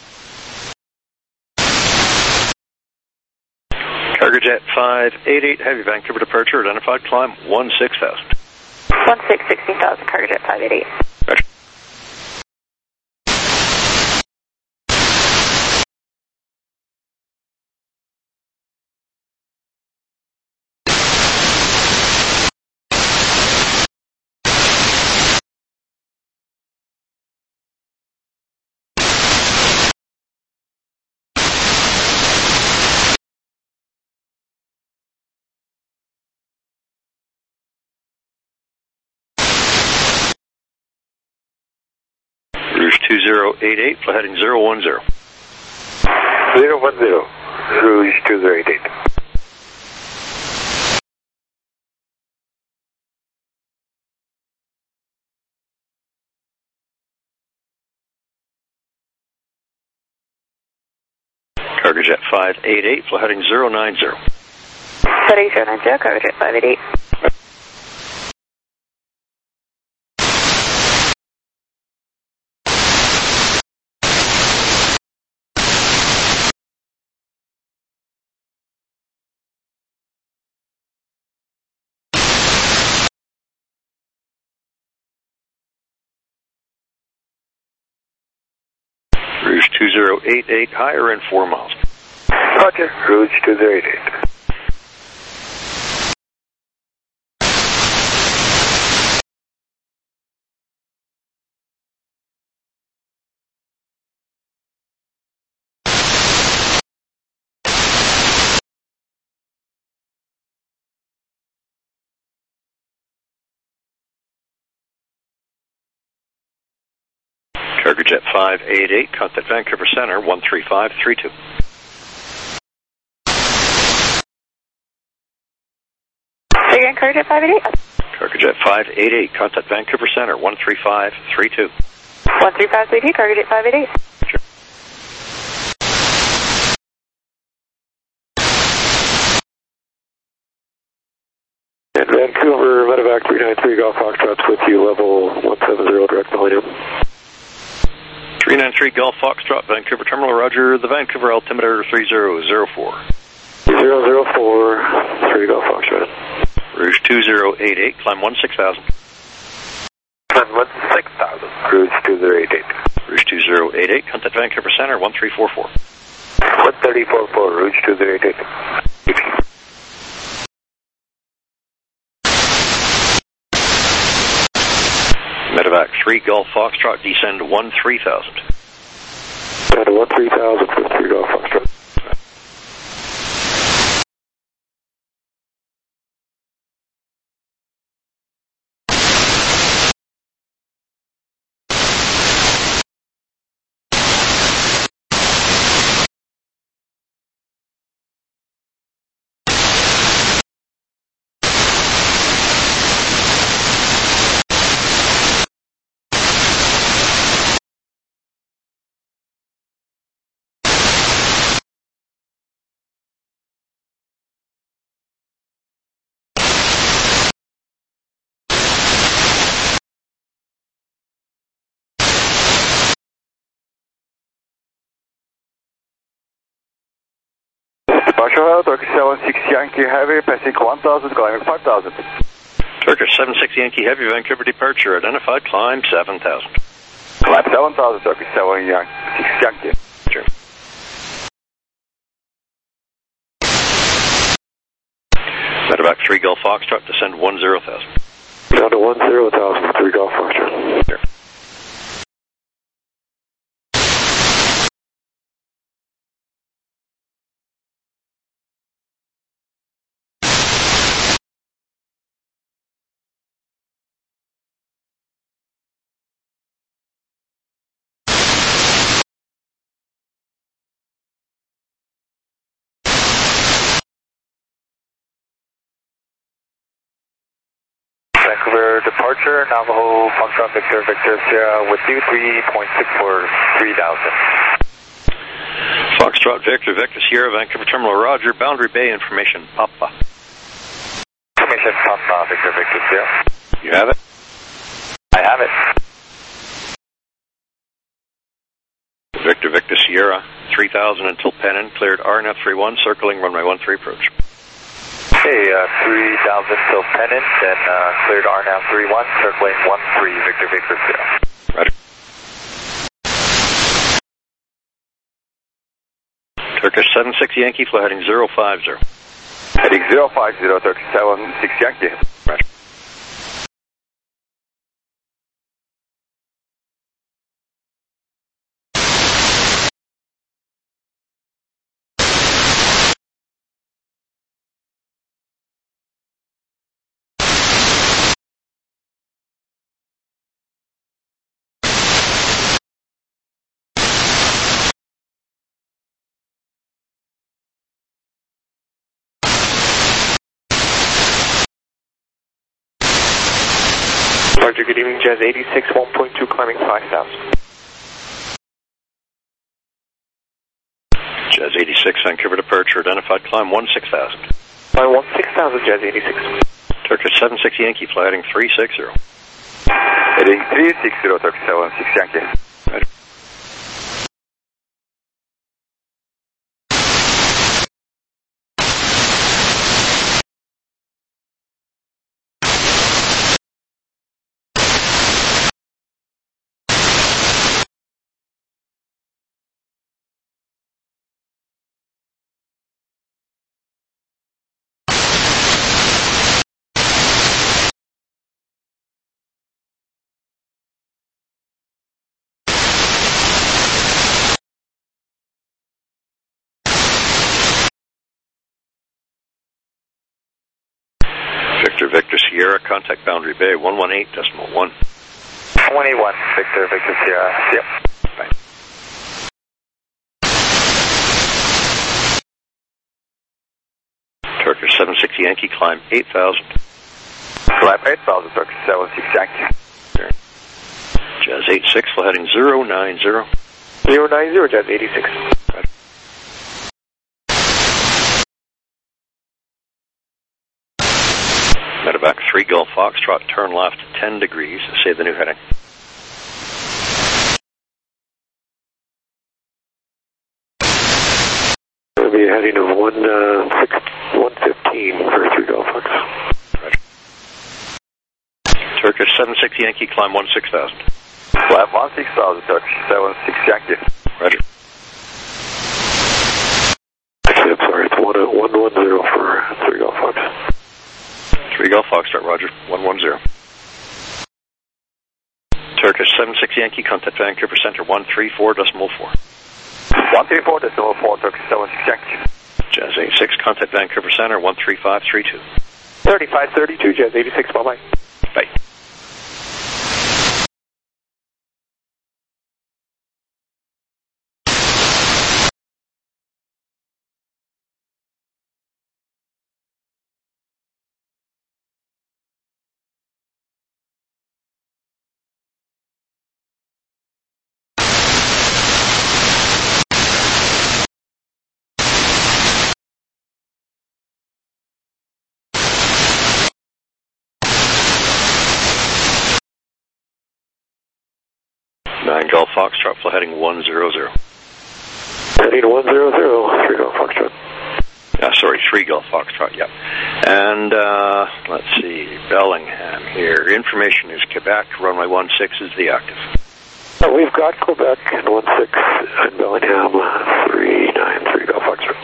S11: Cargojet 588, heavy Vancouver departure, identified, climb 16,000.
S5: 16,000, Cargojet 588.
S11: Roger. Rouge 2088, fly heading 010.
S6: 010, Rouge 2088.
S11: Cargojet 588, fly heading 090.
S5: Heading 090, Cargojet 588.
S11: Rouge 2088, higher in 4 miles.
S6: Roger, Rouge 2088.
S11: Cargojet 588, contact Vancouver Center, 13532.
S5: Again, Cargojet 588.
S11: Cargojet 588, contact Vancouver Center, 13532.
S5: 13532, Cargojet 588.
S11: Sure.
S6: And Vancouver, Medevac 393, Golf Foxtrot's with you, level 170, direct Millennium.
S11: 393 Golf Foxtrot, Vancouver Terminal, roger, the Vancouver altimeter 3004.
S6: 004, 3 Golf Foxtrot.
S11: Rouge 2088, climb 16,000.
S6: Climb 16,000, Rouge 2088.
S11: Rouge 2088, contact Vancouver Center, 1344.
S6: 1344, Rouge 2088.
S11: Medevac 3 Golf Foxtrot, descend 13,000.
S6: Down to 13,000 for 3 Golf Foxtrot. Departure, Turkish 76 Yankee Heavy, passing 1000, climbing 5000.
S11: Turkish 76 Yankee Heavy, Vancouver departure, identified, climb 7000.
S6: Climb 7000, Turkish 7 Yankee.
S11: Sure. Medevac 3 Golf Foxtrot, descend 10,000.
S6: Down to 10,000, 3 Golf Foxtrot.
S11: Sure.
S3: Vancouver departure, Navajo, Foxtrot, Victor, Victor, Sierra, with you, 3.6 for 3,000.
S11: Foxtrot, Victor, Victor, Sierra, Vancouver Terminal, Roger, Boundary Bay information, Papa.
S3: Information, Papa, Victor, Victor, Sierra.
S11: You have it?
S3: I have it.
S11: Victor, Victor, Sierra, 3,000 until Pennon, cleared RNF 31, circling runway 13 approach.
S3: Okay, 3,000 till Pennon, then cleared RNAV 31, circling 13, Victor, Victor, Sierra.
S11: Roger. Turkish 76 Yankee, fly heading 050.
S6: Heading 050, Turkish 76 Yankee.
S11: Roger.
S3: Roger, good evening, Jazz 86, 1.2, climbing 5,000.
S11: Jazz 86, Vancouver departure, identified, climb 16,000.
S3: Climb 16,000, Jazz 86.
S11: Turkish 76 Yankee, fly heading 360.
S6: Heading 360, Turkish 76 Yankee.
S11: Roger. Victor, Victor, Sierra, contact Boundary Bay, 118.1.
S3: 181, Victor, Victor, Sierra. Yep.
S11: Bye. Turkish 76 Yankee, climb 8,000.
S6: Climb 8,000, Turkish 76 Yankee.
S11: Sure. Jazz 86, fly heading 090.
S3: 090, Jazz 86.
S11: Right. Medevac 3 Golf Foxtrot, turn left 10 degrees, say the new heading.
S6: We'll be heading of 115 for 3 Golf Fox.
S11: Roger. Turkish 76 Yankee, climb 16,000.
S6: Climb 16,000, Turkish 76 Yankee.
S11: Roger.
S6: Actually, I'm sorry, it's 110 for 3 Golf Fox.
S11: 3 Golf Foxtrot, Roger, 110. Turkish 76 Yankee, contact Vancouver Center, 134.4.
S6: 134.4, Turkish 76 Yankee.
S11: Jazz 86, contact Vancouver Center, 13532.
S3: 3532, Jazz 86, bye-bye.
S11: Bye. Golf Foxtrot, fly heading 100.
S6: Heading 100, 3 Golf Foxtrot.
S11: Sorry, 3 Golf Foxtrot, yep. And, let's see, Bellingham here. Information is Quebec, runway 16 is the active.
S6: We've got Quebec and 16 and Bellingham, 393 Golf Foxtrot.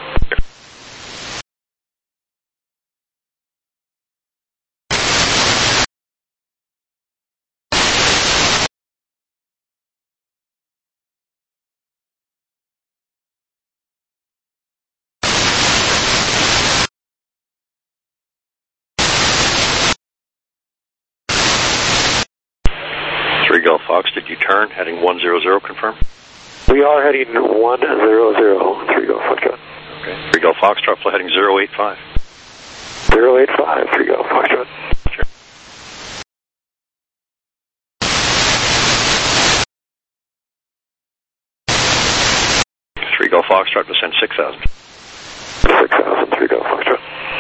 S6: 3 Golf Fox, did you turn? Heading 100, confirm? We are heading 100, 3 Golf Foxtrot.
S11: Okay. 3 Golf Foxtrot, flight heading 085.
S6: 085, 3 Golf Foxtrot.
S11: Sure. Golf Foxtrot, descend 6,000.
S6: 6,000, 3 Golf Foxtrot.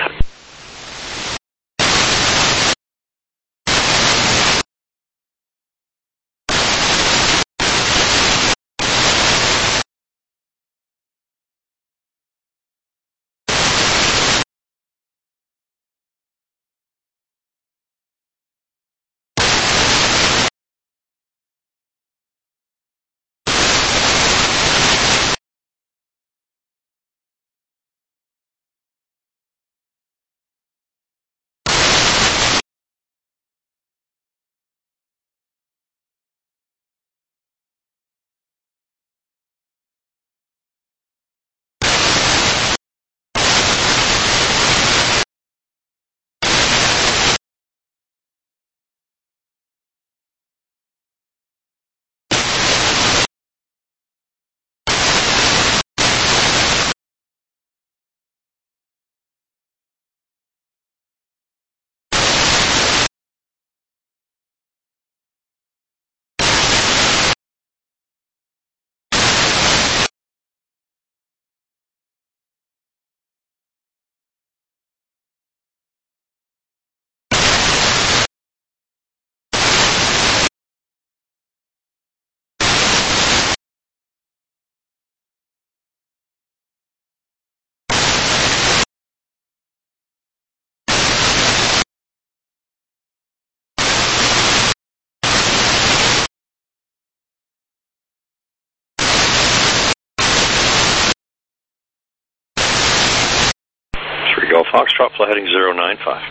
S11: Golf Foxtrot, flight heading 095.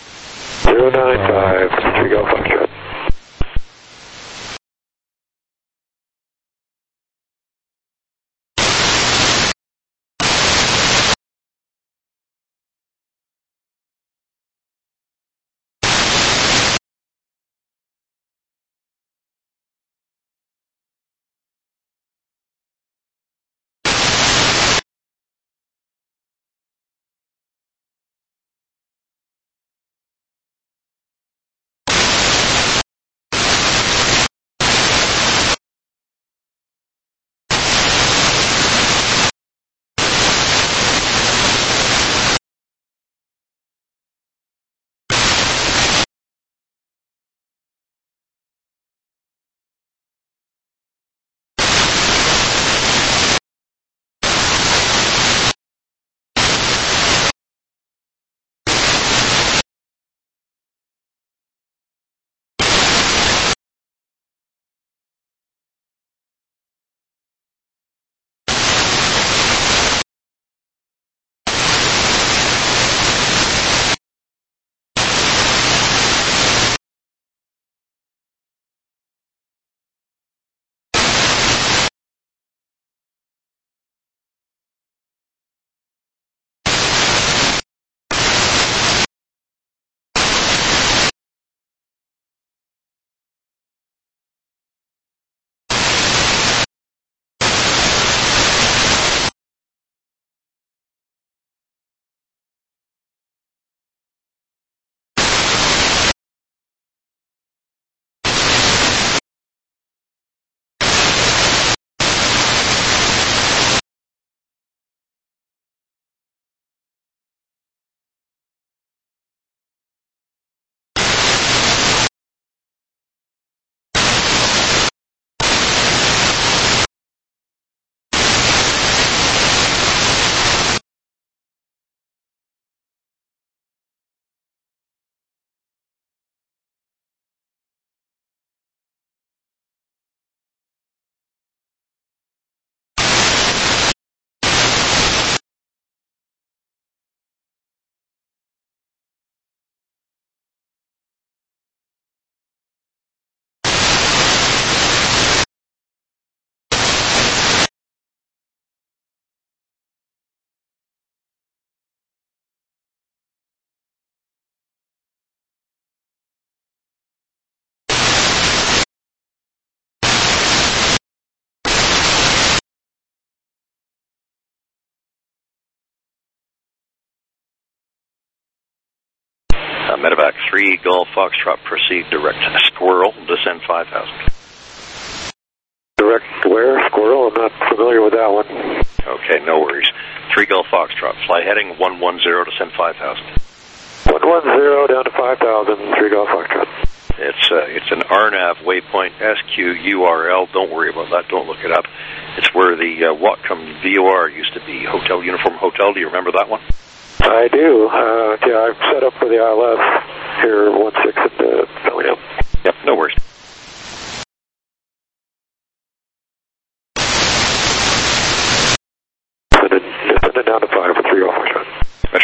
S6: 095, 3 Golf Foxtrot.
S11: Medevac 3, Golf Foxtrot, proceed direct. Squirrel, descend 5,000.
S6: Direct where? Squirrel? I'm not familiar with that one.
S11: Okay, no worries. 3 Golf Foxtrot, fly heading 110, descend 5,000.
S6: 110 down to 5,000, 3 Golf Foxtrot.
S11: It's an RNAV waypoint, SQURL. Don't worry about that. Don't look it up. It's where the Whatcom VOR used to be, Hotel Uniform Hotel. Do you remember that one?
S6: I do. Yeah, I've set up for the ILS here, 16 at Bellingham.
S11: Yep, no worries.
S6: Send it down to 5 for 3 Golf Foxtrot.
S11: Roger.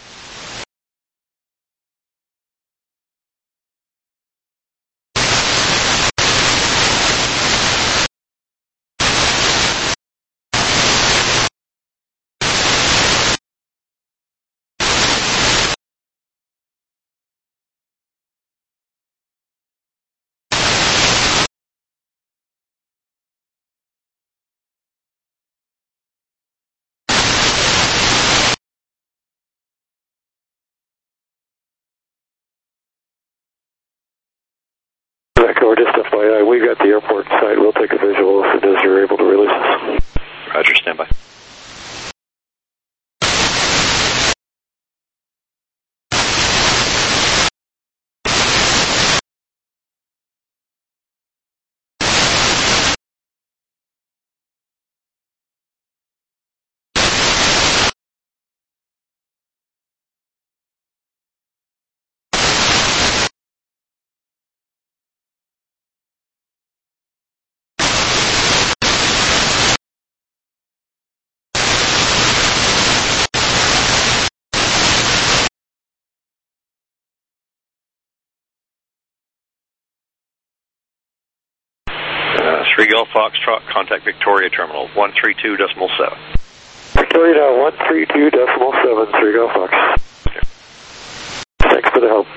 S6: Or just FYI, we got the airport site. We'll take a visual as soon as you're able to release us.
S11: Roger, standby. Three Golf Foxtrot, contact Victoria Terminal, 132.7.
S6: Victoria now, 132.7, 3 Golf Fox.
S11: Okay.
S6: Thanks for the help.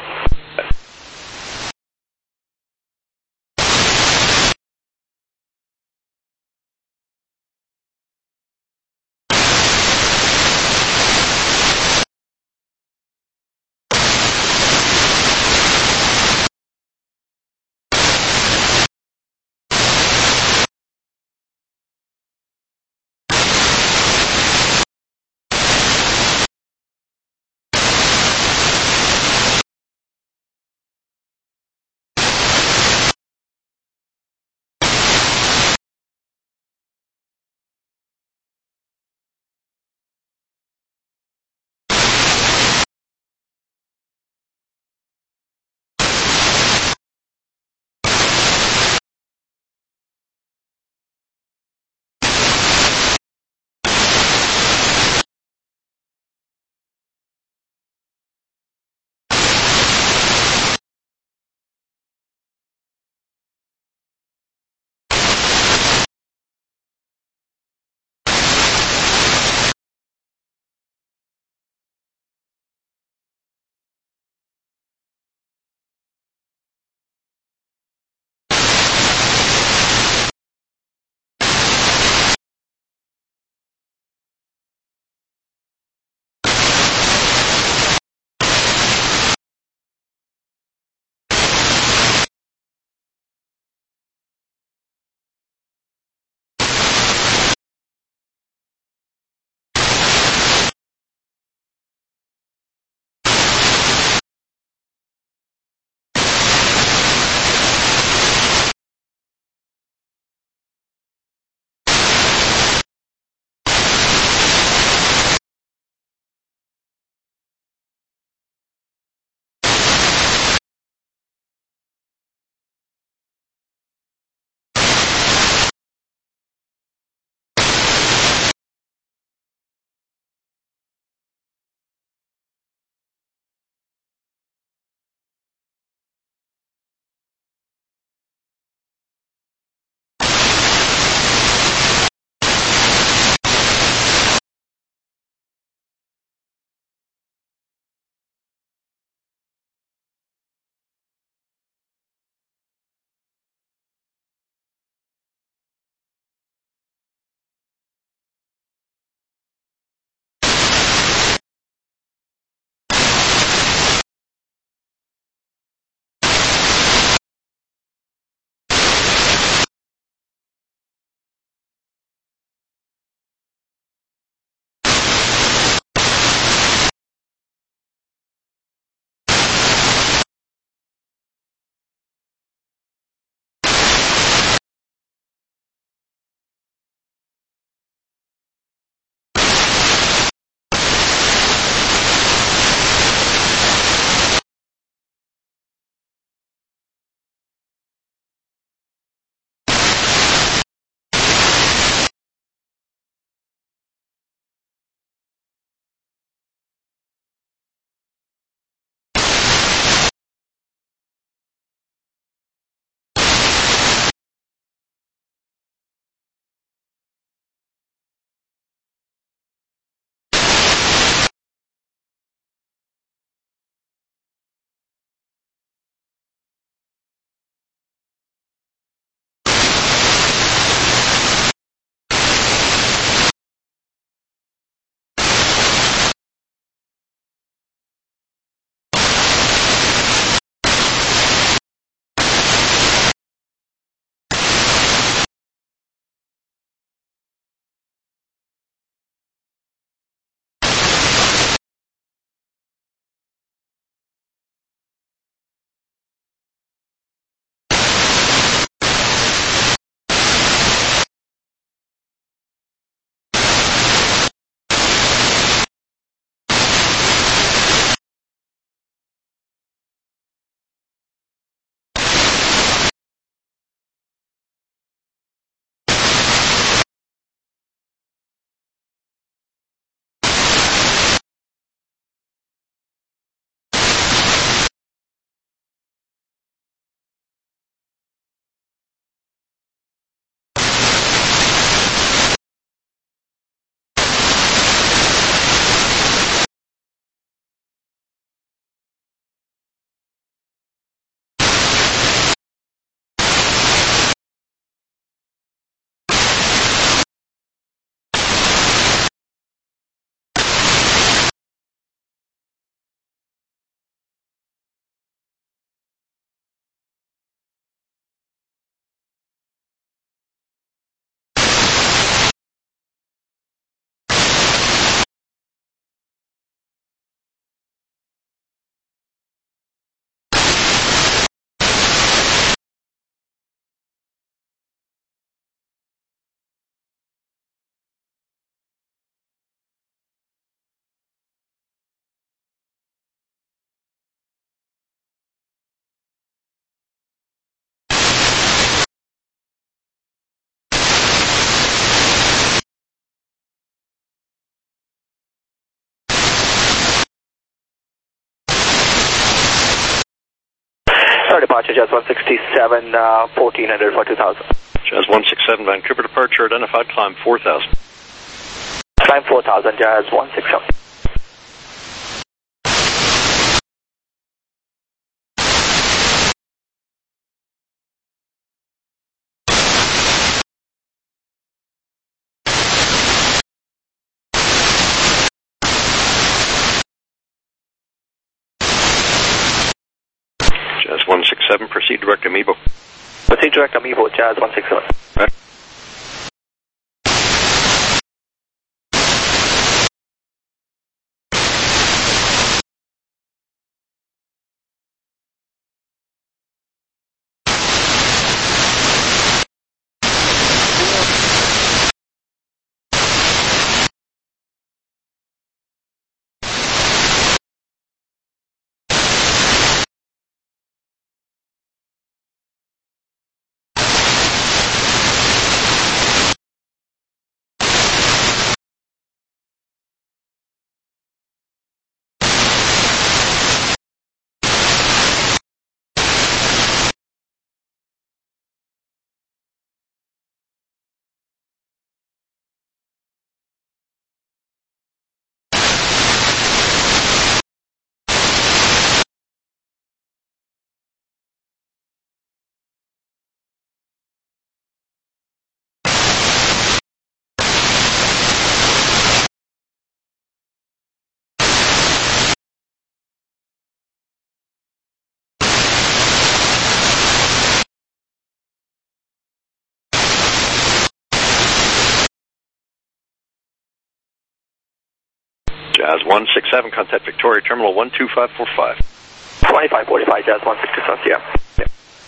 S6: Clear departure, Jazz 167, 1400 for 2000.
S11: Jazz 167, Vancouver departure identified, climb 4000.
S6: Climb 4000, Jazz 167.
S11: Jazz 167, proceed direct Amiibo.
S6: Proceed direct Amiibo, Jazz 167.
S11: Right. Jazz 167, contact Victoria Terminal 12545.
S6: 2545, Jazz 167, yeah.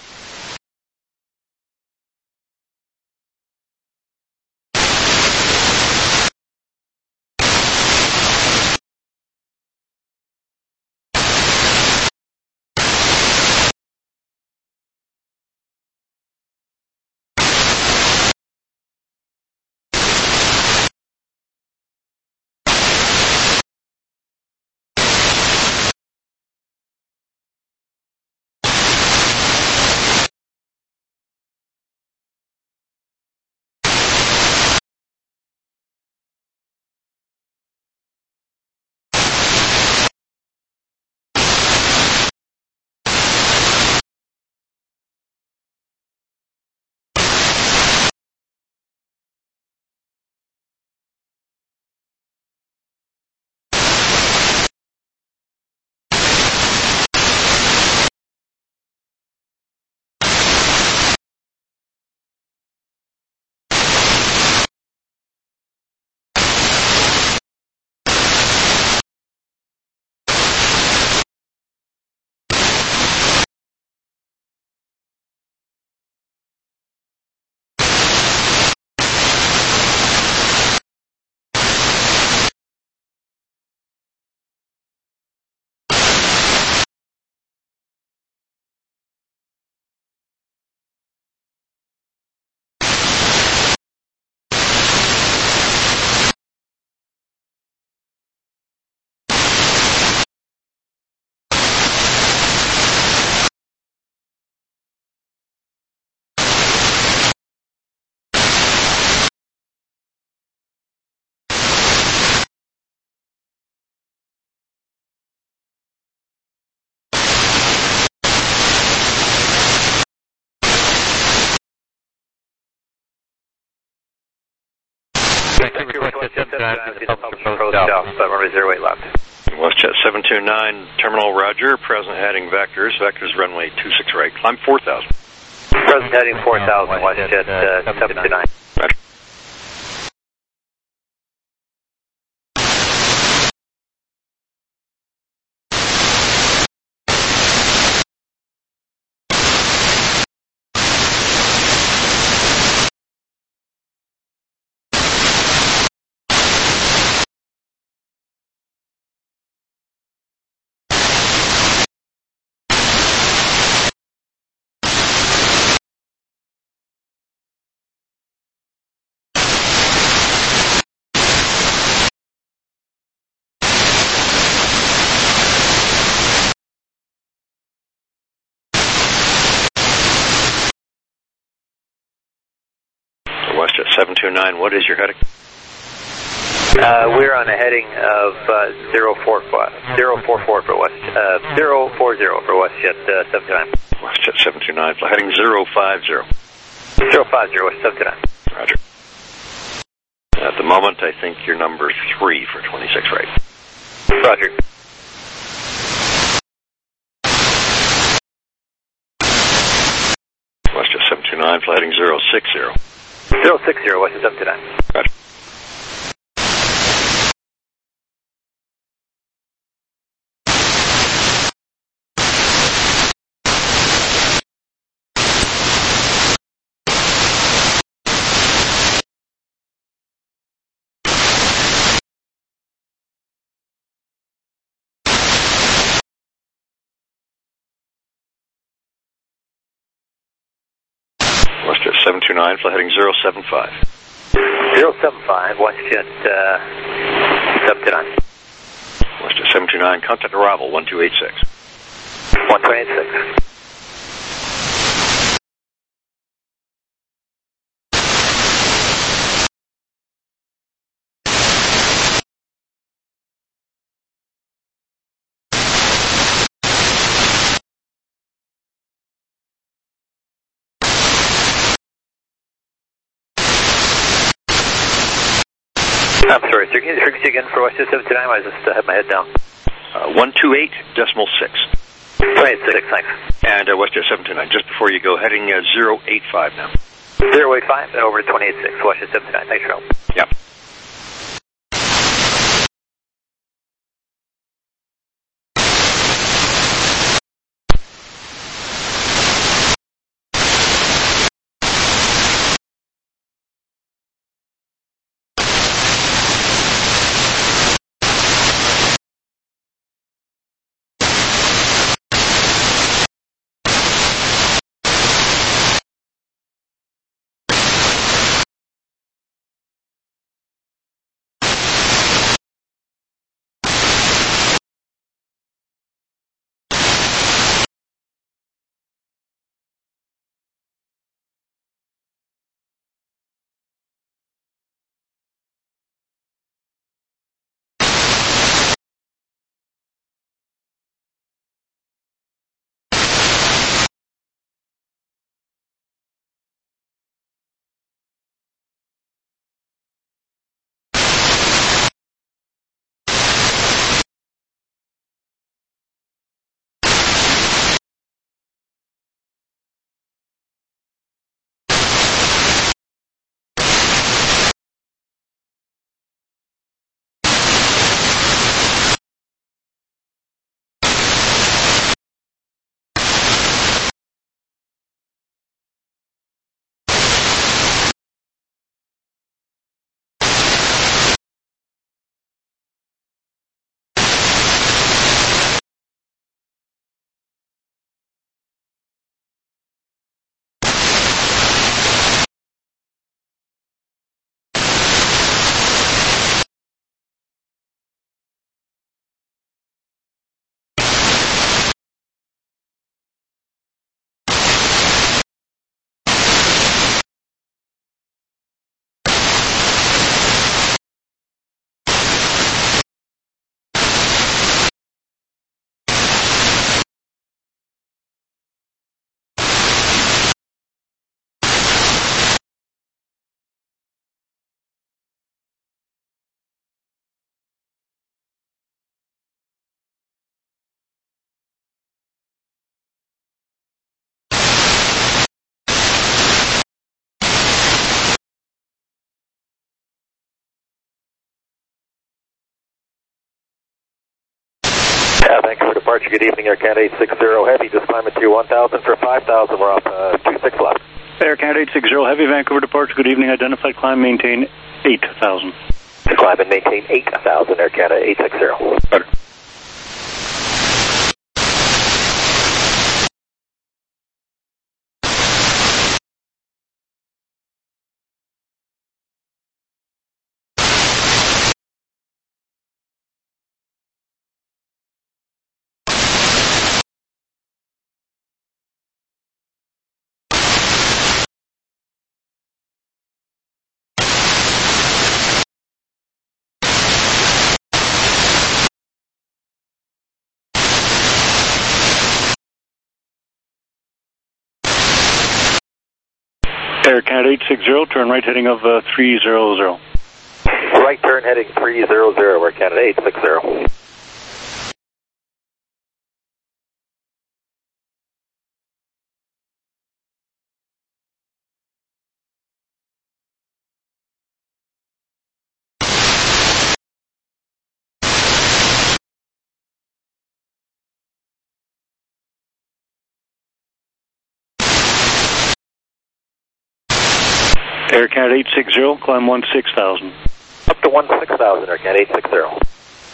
S3: Runway 08 left.
S11: WestJet 729, Terminal Roger, present heading vectors. Vectors runway 26 right, climb 4000.
S3: Present heading 4000, WestJet 729.
S11: Roger. 729, what is your heading?
S3: We're on a heading of 044 for West, 040 for WestJet 729.
S11: WestJet 729, heading 050.
S3: 050, West 729.
S11: Roger. At the moment, I think you're number 3 for 26 right.
S3: Roger.
S11: WestJet 729, heading 060.
S3: 060, West 729.
S11: Roger. WestJet 729, flight heading 075.
S3: 075, WestJet 729.
S11: WestJet 729, contact arrival 1286.
S3: 1286. I'm sorry, sir. Can you frequency again for WestJet 729? I just have my head down.
S11: 128.6.
S3: 286, thanks.
S11: And WestJet 729, just before you go, heading 085 now.
S3: 085 and over to 286, WestJet 729. Thanks, Charles.
S11: Yep.
S3: Thanks for departure. Good evening, Air Canada 860 Heavy. Just climbing through 1,000 for 5,000. We're off 26 left.
S12: Air Canada 860 Heavy, Vancouver departure. Good evening. Identified climb, maintain 8,000.
S3: Climb and maintain 8,000, Air Canada 860.
S12: Better. Air Canada 860, turn right heading of 300.
S3: Right turn heading 300, Air Canada 860.
S12: Air Canada 860, climb 16,000.
S3: Up to 16,000, Air Canada 860.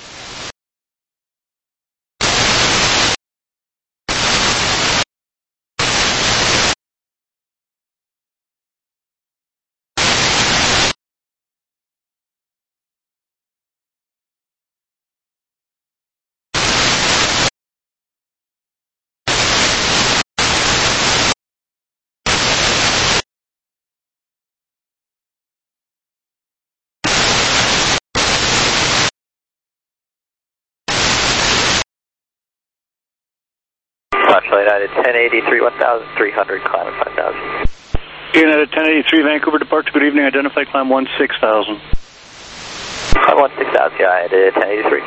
S3: United 1083, 1,300, climbing 5,000.
S12: United 1083, Vancouver departure, good evening, identify climb 16,000.
S3: Climb 16,000, United 1083.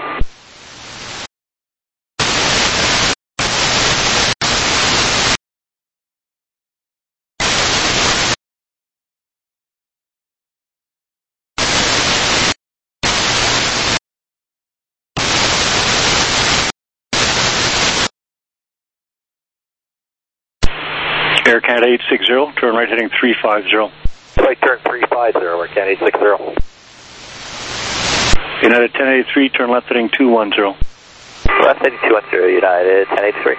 S12: Air Canada 860, turn right heading 350.
S3: Right turn 350, Air Canada 860.
S12: United 1083, turn left heading 210.
S3: Left heading 210, United 1083.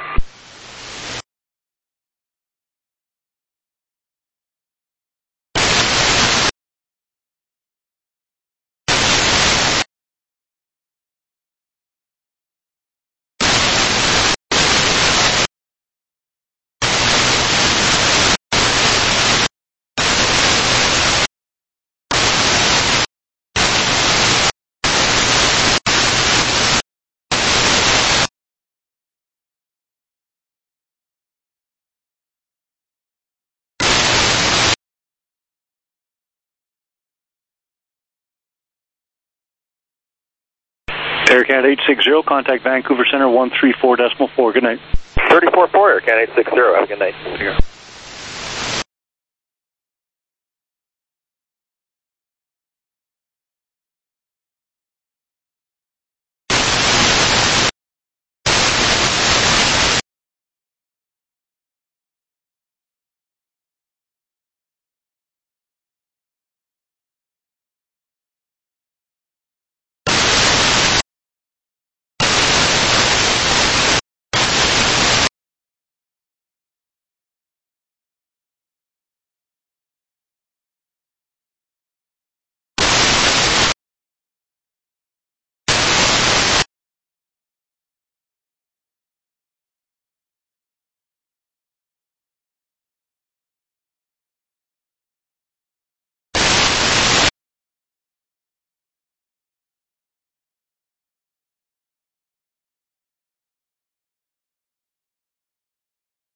S12: Air Canada 860, contact Vancouver Center 134.4. Good night.
S3: 34-4, Air Canada 860. Have a good night.
S12: There you go.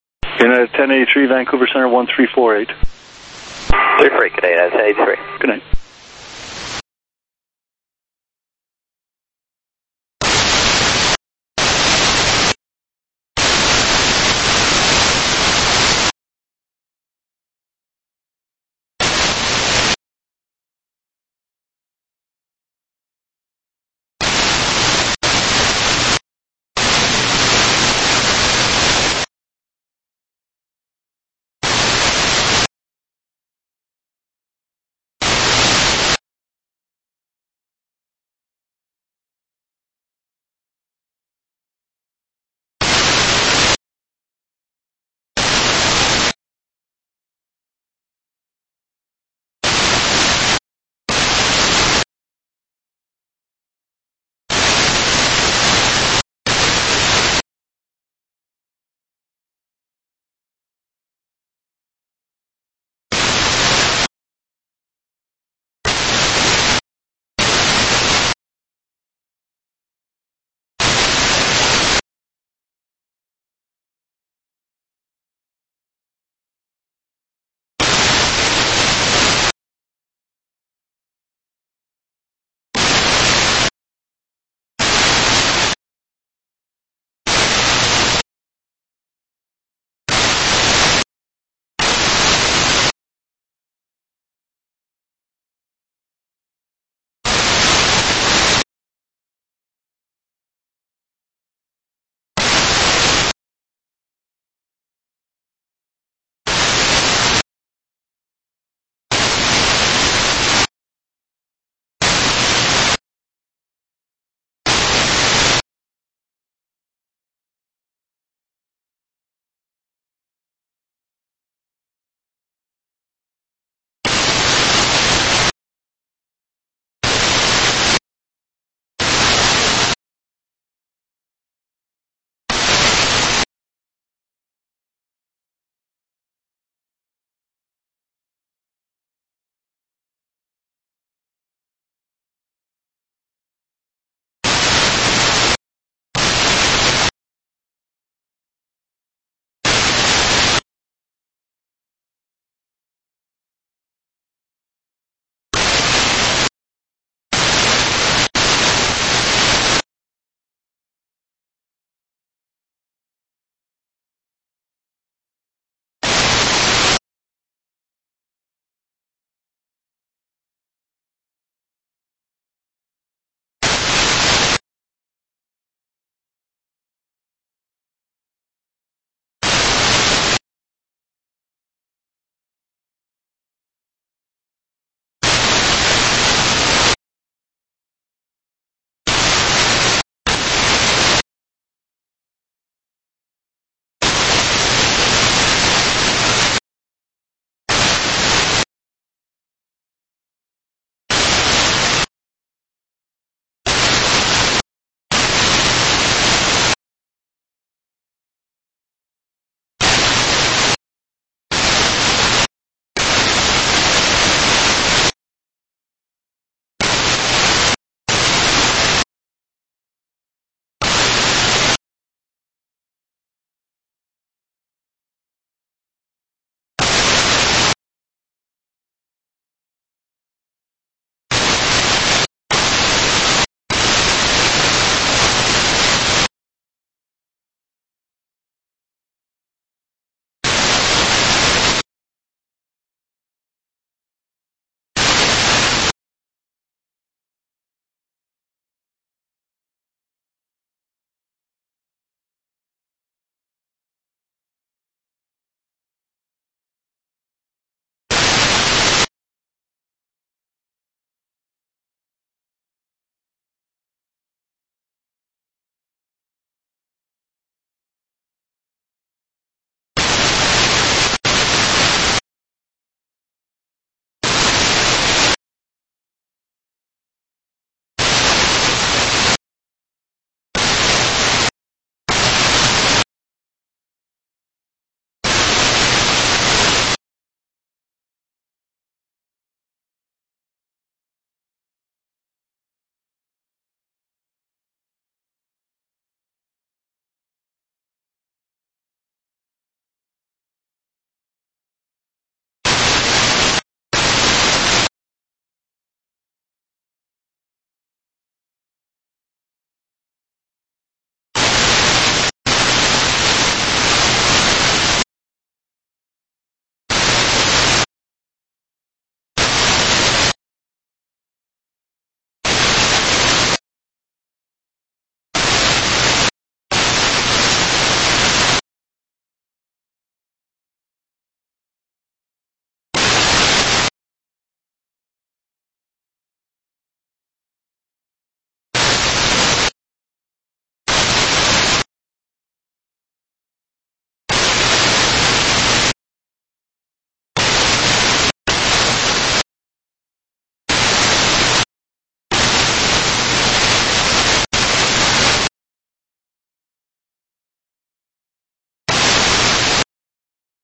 S12: United 1083, Vancouver Center 1348.
S3: 3-3, good night, United 1083.
S12: Good night.